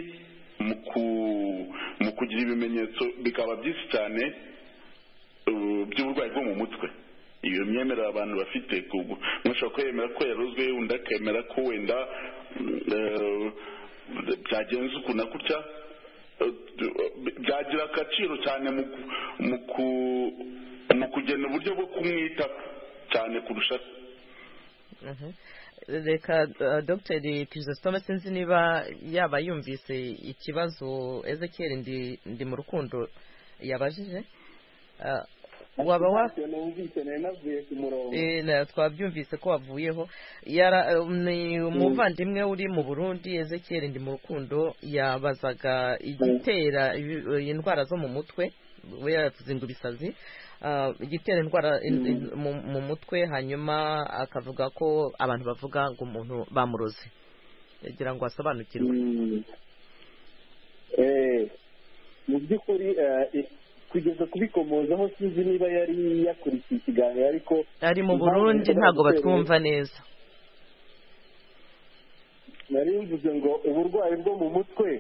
mu kugira ibimenyetso bikaba byinshi cyane by'uburwayi bwo mu mutwe iyo myemerera abantu bafite mwashobora kwemera ko yarozwe undi akemera ko wenda byagenze uku na gutya byagira agaciro cyane mu ku mu kugena uburyo bwo kumwita cyane kurusha. Reka Dr Chrysostome sinzi niba yaba yumvise ikibazo Ezekiel ndi ndi mu rukundo yabajije waba wa eh twabyumvise ko wavuyeho yara umuvandimwe uri mu Burundi Ezekiel ndi mu rukundo yabazaga igitera indwara zo mu mutwe we yavuze ngo ibisazi igitera indwara mu mutwe hanyuma akavuga ko abantu bavuga ngo umuntu bamuroze yagira ngo asobanukirwe. Mu by'ukuri kugeza kubikomozaho sinzi niba yari yakurikiye ikiganiro ariko ari mu Burundi ntago batwumva neza. Nari mvuze ngo uburwayi bwo mu mutwe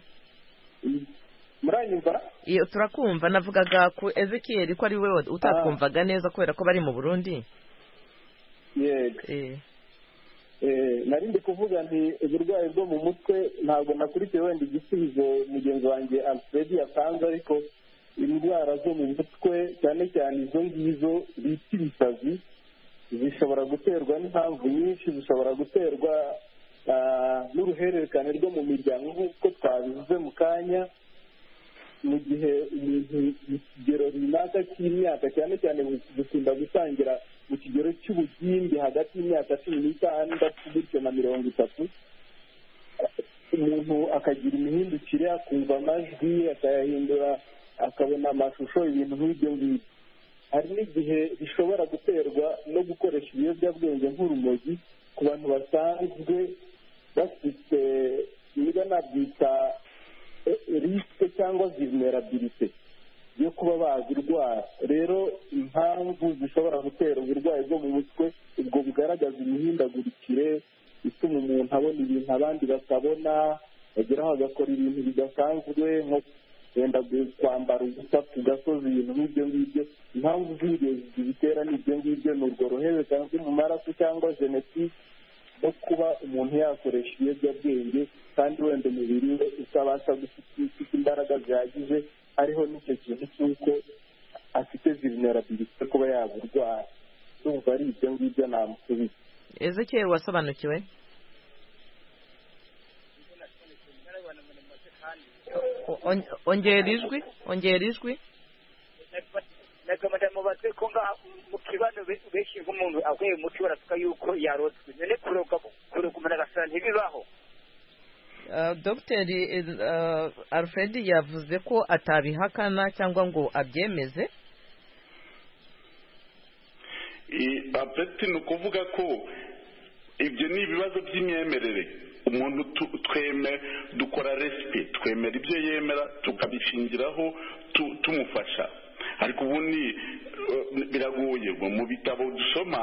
muranyumva? Iyo turakumva navugaga ku Ezekiel ko ari wewe utatwumvaga neza kubera ko bari mu Burundi. Yego. Eh. Eh nari ndi kuvuga nti uburwayi bwo mu mutwe ntabwo nakurikiye wenda igisubizo mugenzi wanjye Alfred yatanze ariko indwara zo mu mutwe cyane cyane izo ngizo bita ibisazi zishobora guterwa n'impamvu nyinshi zishobora guterwa n'uruhererekane rwo mu miryango nk'uko twabivuze mu kanya mu gihe umuntu mu kigero runaka cy'imyaka cyane cyane dukunda gutangira mu kigero cy'ubugimbi hagati y'imyaka cumi n'itandatu bityo na mirongo itatu umuntu akagira imihindukire akumva amajwi akayahindura akabona amashusho ibintu nk'ibyo ngibyo hari n'igihe bishobora guterwa no gukoresha ibiyobyabwenge nk'urumogi ku bantu basanzwe bafite niba nabyita risike cyangwa vulnerabilite yo kuba bazirwara rero impamvu zishobora gutera uburwayi bwo mu mutwe ubwo bugaragaza imihindagurikire ituma umuntu abona ibintu abandi batabona ageraho agakora ibintu bidasanzwe nko wenda kwambara ubusa ku gasozi, ibintu nk'ibyo ngibyo. Impamvu z'ingenzi zibitera ni ibyo ngibyo, ni urwo ruhererekane mu maraso cyangwa genetike no kuba umuntu yakoresha ibiyobyabwenge kandi wenda umubiri we utabasha gufite imbaraga zihagije, hariho n'icyo kintu cy'uko afite vulnerability kuba yaburwara. Ndumva ari ibyo ngibyo namusubiza. Ezekiel, wasobanukiwe? Ongera ijwi, ongera ijwi. nagamada mubaze ko nga mu kibano benshi nk'umuntu aguye umuti barasuka yuko yarotswe, none kuroga kuroga umuntu agasara ntibibaho. Dr Alfred yavuze ko atabihakana cyangwa ngo abyemeze. apeti ni ukuvuga ko ibyo ni ibibazo by'imyemerere. Umuntu tweme dukora resipe, twemera ibyo yemera tukabishingiraho tumufasha, ariko ubundi biragoye mu bitabo dusoma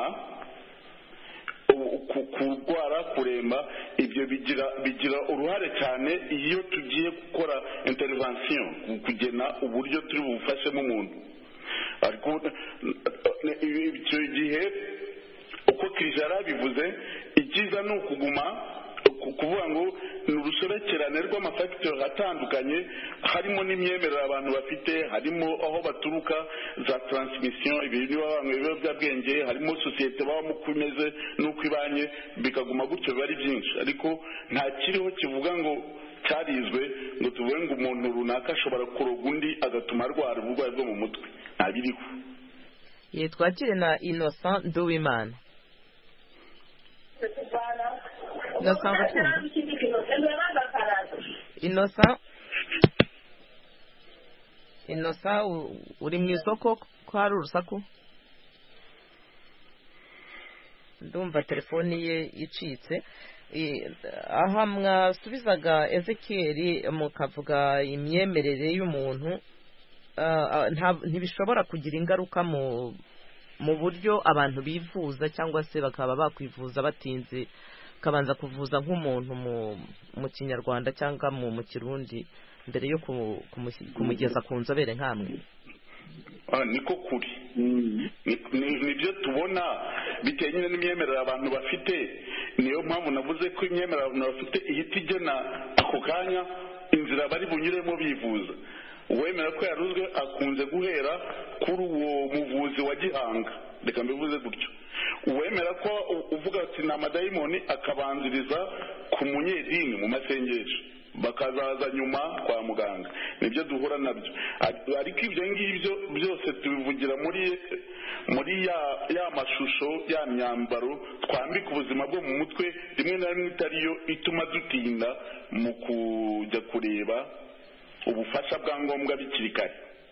kurwara kuremba ibyo bigira bigira uruhare cyane iyo tugiye gukora intervention kugena uburyo turi bufashemo umuntu. Ariko icyo gihe uko Kijara bivuze, ikiza ni ukuguma kuvuga ngo ni urusorekerane rw'amafacteur atandukanye, harimo n'imyemerere abantu bafite, harimo aho baturuka, za transmission, ibintu bamwe ibiyobyabwenge, harimo sosiyete babamo uko imeze n'uko ibanye, bikaguma gutyo biba ari byinshi. Ariko nta kiriho kivuga ngo cyarizwe ngo tuvuge ngo umuntu runaka ashobora kuroga undi agatuma arwara uburwayi bwo mu mutwe. Ntabiriho. Twakire na Innocent Nduwimana. Innocent Innocent Innocent uri mu isoko ko hari urusaku? Ndumva telefoni ye icitse. Aha mwasubizaga Ezekiel mukavuga imyemerere y'umuntu ntibishobora kugira ingaruka mu mu buryo abantu bivuza cyangwa se bakaba bakwivuza batinze, kabanza kuvuza nk'umuntu mu Kinyarwanda cyangwa mu mu Kirundi mbere yo kumugeza ku nzobere nkamwe. Niko kuri nibyo tubona bitewe n'imyemerere abantu bafite. Niyo mpamvu navuze ko imyemerere abantu bafite ihita igena ako kanya inzira bari bunyuremo bivuza. Uwemera ko yaruzwe akunze guhera kuri uwo muvuzi wa gihanga, reka mbivuze gutyo. Uwemera ko uvuga ati ni amadayimoni akabanziriza ku munyedini mu masengesho, bakazaza nyuma kwa muganga. Nibyo duhura nabyo. Ariko ibyo ngibyo byose tubivugira muri muri ya ya mashusho ya myambaro twambika ubuzima bwo mu mutwe, rimwe na rimwe itariyo ituma dutinda mu kujya kureba ubufasha bwa ngombwa bikiri kare.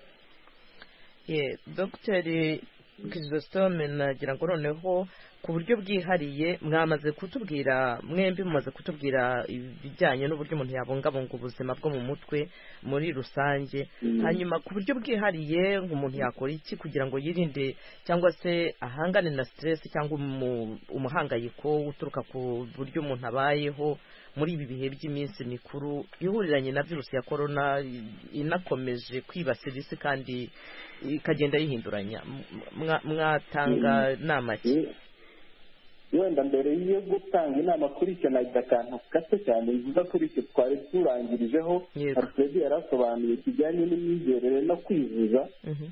Ye Dr Chrysostome, nagira ngo noneho ku buryo bwihariye mwamaze kutubwira, mwembi mumaze kutubwira ibijyanye n'uburyo umuntu yabungabunga ubuzima bwo mu mutwe muri rusange. Hanyuma ku buryo bwihariye nk'umuntu yakora iki kugira ngo yirinde cyangwa se ahangane na stress cyangwa umuhangayiko uturuka ku buryo umuntu abayeho muri ibi bihe by'iminsi mikuru ihuriranye na virusi ya corona inakomeje kwibasira isi kandi ikagenda yihinduranya? Mwatanga nama ki? Wenda mbere yo gutanga inama kuri icyo nagira akantu gato cyane bivuga kuri icyo twari turangirijeho. Alfred yarasobanuye kijyanye n'imyizerere no kwivuza.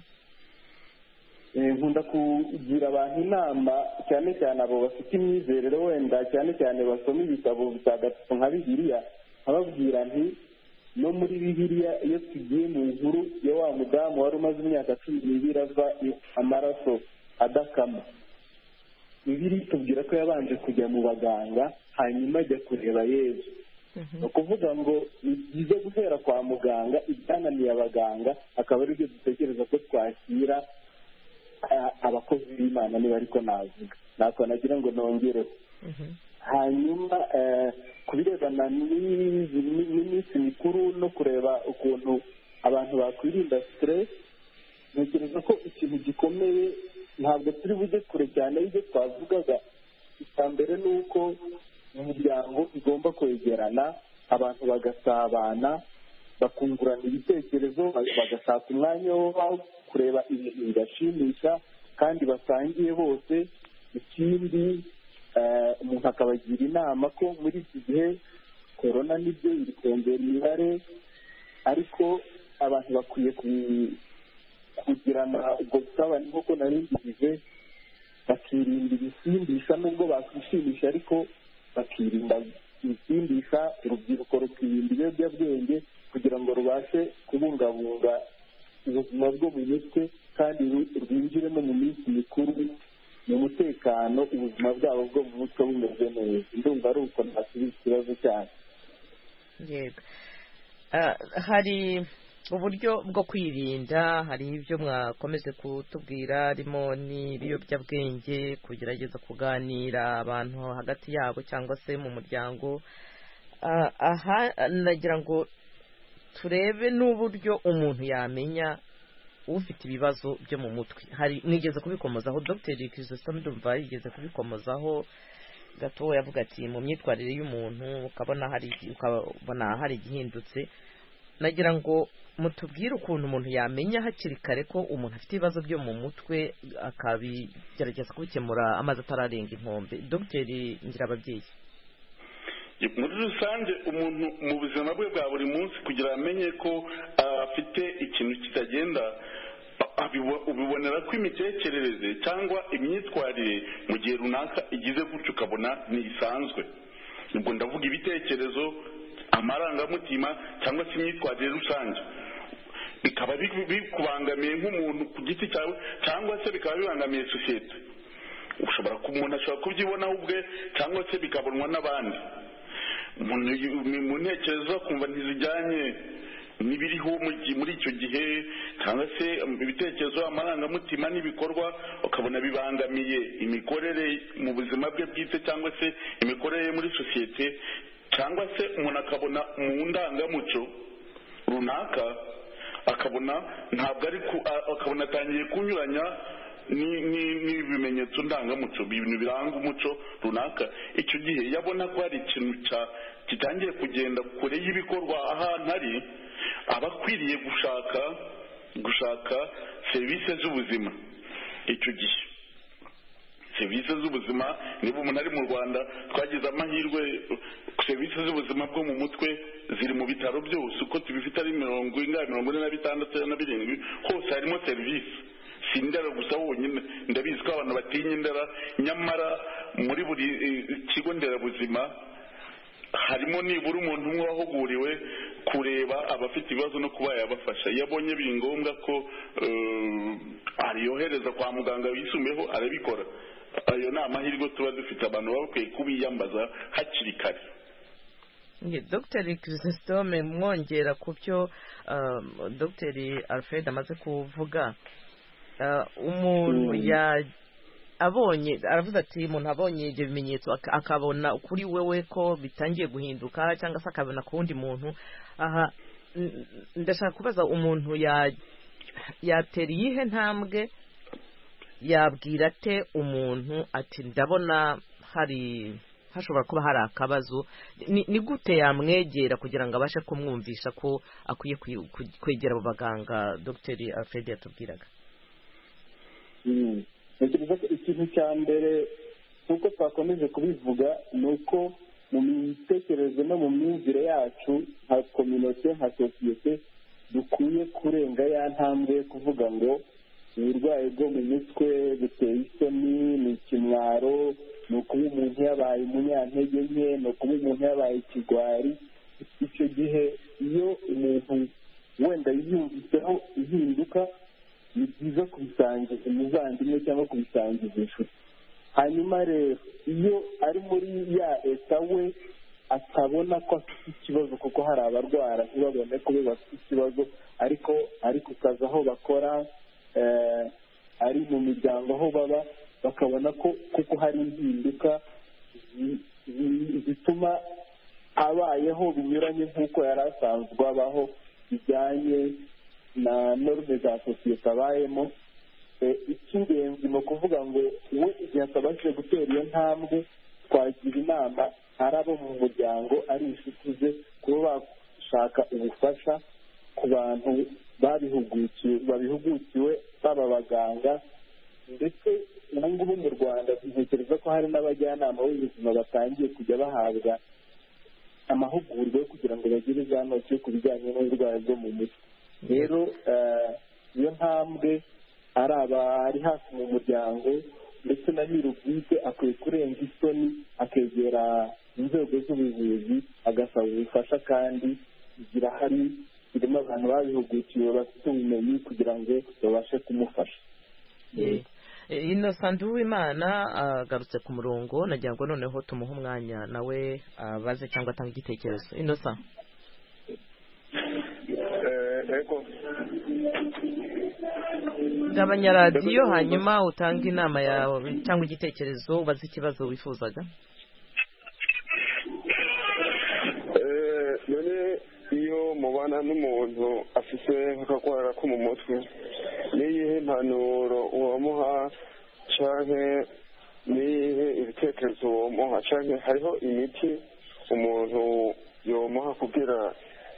Nkunda kugira abantu inama cyane cyane abo bafite imyizerere, wenda cyane cyane basoma ibitabo bitagatifu nka Bibiliya, ababwira nti no muri Bibiliya iyo tugiye mu nkuru ya wa mudamu wari umaze imyaka cumi n'ibiri ava amaraso adakama, Bibiliya itubwira ko yabanje kujya mu baganga hanyuma ajya kureba Yesu. ni ukuvuga ngo ni byiza guhera kwa muganga, ibyananiye abaganga akaba ari byo dutekereza ko twakira abakozi b'Imana niba ariko navuga, ntabwo nagira ngo nongereho. Hanyuma ku birebana n'iminsi mikuru no kureba ukuntu abantu bakwirinda stress, ntekereza ko ikintu gikomeye ntabwo turi bujye kure cyane y'ibyo twavugaga. icya mbere ni uko imiryango igomba kwegerana, abantu bagasabana, bakungurana ibitekerezo bagashaka umwanya wo kureba ibintu bibashimisha kandi basangiye bose. Ikindi umuntu akabagira inama ko muri iki gihe korona nibyo iri kongera imibare, ariko abantu bakwiye kugirana ubwo busabane nk'uko narindishije, bakirinda ibisindisha nubwo bakwishimisha, ariko bakirinda ibisindisha, urubyiruko rukirinda ibiyobyabwenge kugira ngo rubashe kubungabunga ubuzima bwo mu mutwe kandi rwinjire no mu minsi mikuru mu mutekano, ubuzima bwabo bwo mu mutwe bumeze neza. Ndumva ari uko ntasubiza ikibazo cyane. Yego, hari uburyo bwo kwirinda, hari ibyo mwakomeje kutubwira, harimo n'ibiyobyabwenge, kugerageza kuganira abantu hagati yabo cyangwa se mu muryango. Aha nagira ngo turebe n'uburyo umuntu yamenya ufite ibibazo byo mu mutwe. Hari mwigeze kubikomozaho Dr Chrysostome, ndumva yigeze kubikomozaho gato, yavuga ati mu myitwarire y'umuntu ukabona hari ukabona hari igihindutse. Nagira ngo mutubwire ukuntu umuntu yamenya hakiri kare ko umuntu afite ibibazo byo mu mutwe, akabigerageza kubikemura amazi atararenga inkombe. Dr Ngirababyeyi, muri rusange umuntu mu buzima bwe bwa buri munsi kugira amenye ko afite ikintu kitagenda, ubibonera ko imitekerereze cyangwa imyitwarire mu gihe runaka igize gutyo ukabona ntisanzwe. Ubwo ndavuga ibitekerezo, amarangamutima cyangwa se imyitwarire rusange, bikaba bikubangamiye nk'umuntu ku giti cyawe cyangwa se bikaba bibangamiye sosiyete. Ushobora umuntu ashobora kubyibonaho ubwe cyangwa se bikabonwa n'abandi. Mu ntekerezo kumva ntizijyanye n'ibiriho muri icyo gihe, cyangwa se ibitekerezo, amarangamutima n'ibikorwa ukabona bibangamiye imikorere mu buzima bwe bwite cyangwa se imikorere muri sosiyete, cyangwa se umuntu akabona mu ndangamuco runaka akabona ntabwo ari akabona atangiye kunyuranya n'ibimenyetso ndangamuco, ibintu biranga umuco runaka. Icyo gihe yabona ko hari ikintu kitangiye kugenda kure y'ibikorwa ahantu ari, aba akwiriye gushaka gushaka serivisi z'ubuzima. Icyo gihe serivisi z'ubuzima, niba umuntu ari mu Rwanda, twagize amahirwe serivisi z'ubuzima bwo mu mutwe ziri mu bitaro byose uko tubifite ari mirongo ingahe mirongo ine na bitandatu na birindwi, hose harimo serivisi. Si indera gusa wonyine, ndabizi ko abantu batinya indera, nyamara muri buri kigo nderabuzima harimo nibura umuntu umwe wahuguriwe kureba abafite ibibazo no kuba yabafasha. Iyo abonye biri ngombwa ko ariyohereza kwa muganga wisumbuyeho arabikora. Ayo ni amahirwe tuba dufite, abantu baba bakwiye kubiyambaza hakiri kare. Dr Chrysostome, mwongera ku byo Dr Alfred amaze kuvuga, umuntu abonye aravuze ati umuntu abonye ibyo bimenyetso akabona kuri wewe ko bitangiye guhinduka cyangwa se akabona ku wundi muntu, aha ndashaka kubaza umuntu yatera iyihe ntambwe, yabwira ate umuntu ati ndabona hari hashobora kuba hari akabazo, ni gute yamwegera kugira ngo abashe kumwumvisha ko akwiye kwegera abo baganga Dr Alfred yatubwiraga? Ikintu cya mbere nk'uko twakomeje kubivuga ni uko mu mitekerereze no mu myumvire yacu nka kominote, nka sosiyete, dukwiye kurenga ya ntambwe yo kuvuga ngo uburwayi bwo mu mutwe buteye isoni, ni ikimwaro, ni ukuba umuntu yabaye umunyantege nke, ni ukuba umuntu yabaye ikigwari. Icyo gihe iyo umuntu wenda yiyumviseho ihinduka, ni byiza kubisangiza umuvandimwe cyangwa kubisangiza inshuti. Hanyuma rero iyo ari muri ya eta we atabona ko afite ikibazo, kuko hari abarwara ntibabone ko bafite ikibazo, ariko ari ku kazi aho bakora, ari mu miryango aho baba, bakabona ko kuko hari impinduka zituma abayeho binyuranye nk'uko yari asanzwe abaho, bijyanye na norme za sosiyete abayemo. Icy'ingenzi ni ukuvuga ngo we igihe atabashije gutera iyo ntambwe, twagira inama ari abo mu muryango, ari inshuti ze, kuba gushaka ubufasha ku bantu babihugukiwe babihugukiwe baba abaganga ndetse ubu ngubu mu Rwanda ntekereza ko hari n'abajyanama b'ubuzima batangiye kujya bahabwa amahugurwa yo kugira ngo bagire za note ku bijyanye n'uburwayi bwo mu mutwe. Rero iyo ntambwe ari abari hafi mu muryango ndetse na nyir'ubwite akwiye kurenga isoni akegera inzego z'ubuvuzi agasaba ubufasha, kandi zirahari zirimo abantu babihugukiwe bafite ubumenyi kugira ngo babashe kumufasha. Innocent Uwimana agarutse ku murongo, nagira ngo noneho tumuhe umwanya nawe abaze cyangwa atanga igitekerezo. Innocent. Ego. Gabanya radiyo hanyuma utanga inama yawe cyangwa igitekerezo, ubaze ikibazo wifuzaga. None iyo mubana n'umuntu afite nk'akagwara ko mu mutwe, niyihe impanuro uwamuha canke niyihe ibitekerezo uwamuha canke hariho imiti umuntu yomuha kugira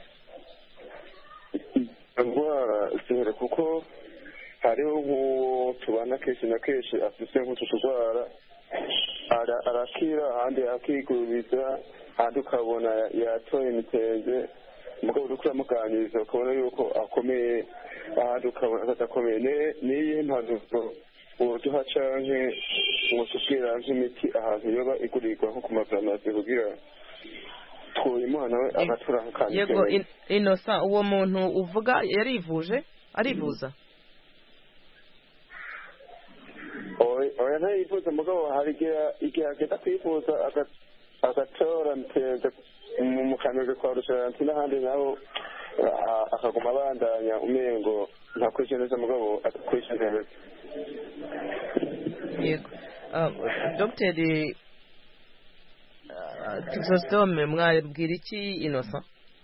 indwara zihere? Kuko hariho nk'uwo tubana kenshi na kenshi afite nk'utu turwara arakira ahandi akigubiza ahandi ukabona yatoye imitenge, mugabo uriko uramuganiriza ukabona yuko akomeye ahandi ukabona adakomeye. niyihe impanuro woduha canke wotubwira nk'imiti ahantu yoba igurirwa nko ku mafarumasi kugira twoyimuha nawe agatura nk'akantu? Yego Innocent, uwo muntu uvuga yarivuje arivuza? oya ntayivuza, mugabo hari igihe agenda kwivuza agatora mitende mu kameze kwa rusharanti n'ahandi naho akaguma abandanya umengo ntakwishe neza, mugabo akakwishe neza. Yego Dogiteri Chrysostome, mwabwira iki Innocent?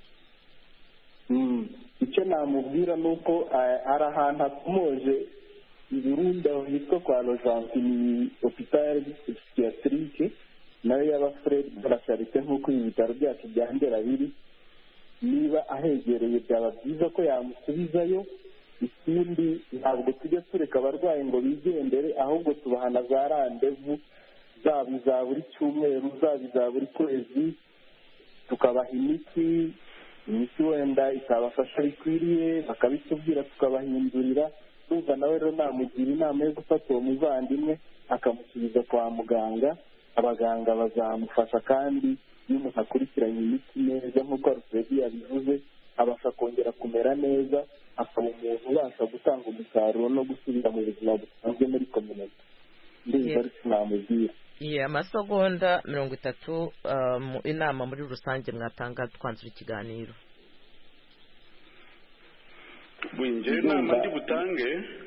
icyo namubwira ni uko hari ahantu akomoje i Burundi aho hitwa kwa Rojanti, ni hôpital psychiatrique nayo yaba Fred de la Charité nk'uko ibi bitaro byacu bya Ndera biri. Niba ahegereye byaba byiza ko yamusubizayo. Ikindi ntabwo tujya tureka abarwayi ngo bigendere, ahubwo tubahana za randevu, zaba iza buri cyumweru zaba iza buri kwezi, tukabaha imiti imiti wenda ikabafasha bikwiriye bakabitubwira tukabahindurira. Numva nawe rero namugira inama yo gufata uwo muvandimwe akamusubiza kwa muganga, abaganga bazamufasha, kandi iyo umuntu akurikiranye imiti neza nk'uko Alfred yabivuze abasha kongera kumera neza, akaba umuntu ubasha gutanga umusaruro no gusubira mu buzima busanzwe muri community. Ndumva ari namubwira. Iya amasegonda mirongo itatu inama muri rusange mwatanga twanzura ikiganiro. Winje inama ndi butange.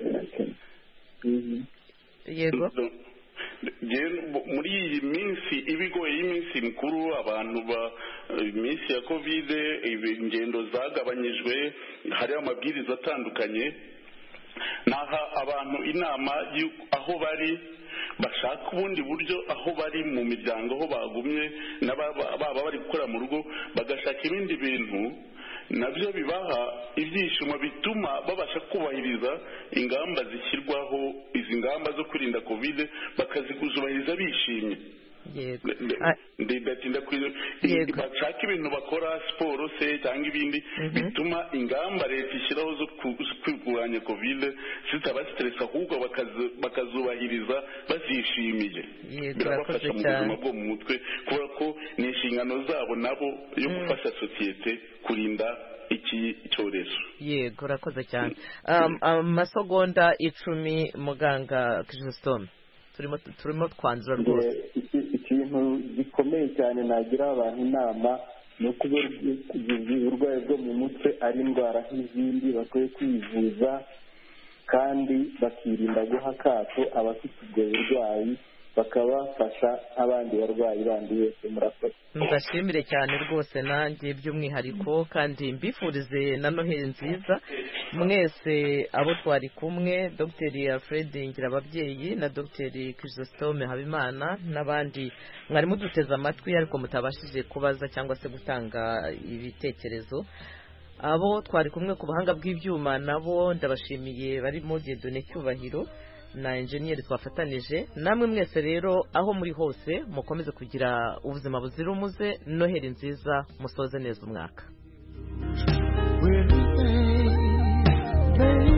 Yego. Muri iyi minsi ibigoye y'iminsi mikuru abantu ba iminsi ya covid ingendo zagabanyijwe, hari amabwiriza atandukanye, naha abantu inama aho bari bashaka ubundi buryo aho bari mu miryango aho bagumye baba bari gukora mu rugo bagashaka ibindi bintu nabyo bibaha ibyishimo bituma babasha kubahiriza ingamba zishyirwaho, izi ngamba zo kwirinda covid bakazikuzubahiriza bishimye. Yego ndatinda bashaka ibintu bakora siporo se cyangwa ibindi bituma ingamba leta ishyiraho zo kurwanya covid zitaba stress, ahubwo bakazubahiriza bazishimiye. Birabafasha mu buzima bwo mu mutwe kubera ko ni inshingano zabo nabo yo gufasha sosiyete kurinda iki cyorezo. Yego urakoze cyane. Amasegonda icumi muganga Chrysostome, turimo turimo twanzura rwose. Ikintu gikomeye cyane nagira abantu inama ni uko uburwayi bwo mu mutwe ari indwara nk'izindi, bakwiye kwivuza kandi bakirinda guha akato abafite ubwo burwayi, bakabafasha nk'abandi barwayi bandi bose. Murakoze. ndashimire cyane rwose nanjye by'umwihariko kandi mbifurize na noheli nziza mwese abo twari kumwe, dogiteri Alfred Ngirababyeyi na dogiteri Chrysostome Habimana n'abandi mwari muduteze amatwi ariko mutabashije kubaza cyangwa se gutanga ibitekerezo. Abo twari kumwe ku buhanga bw'ibyuma nabo ndabashimiye, barimo Dieudonné Cyubahiro na engineer twafatanije. Namwe mwese rero aho muri hose mukomeze kugira ubuzima buzira umuze, noheli nziza, musoze neza umwaka.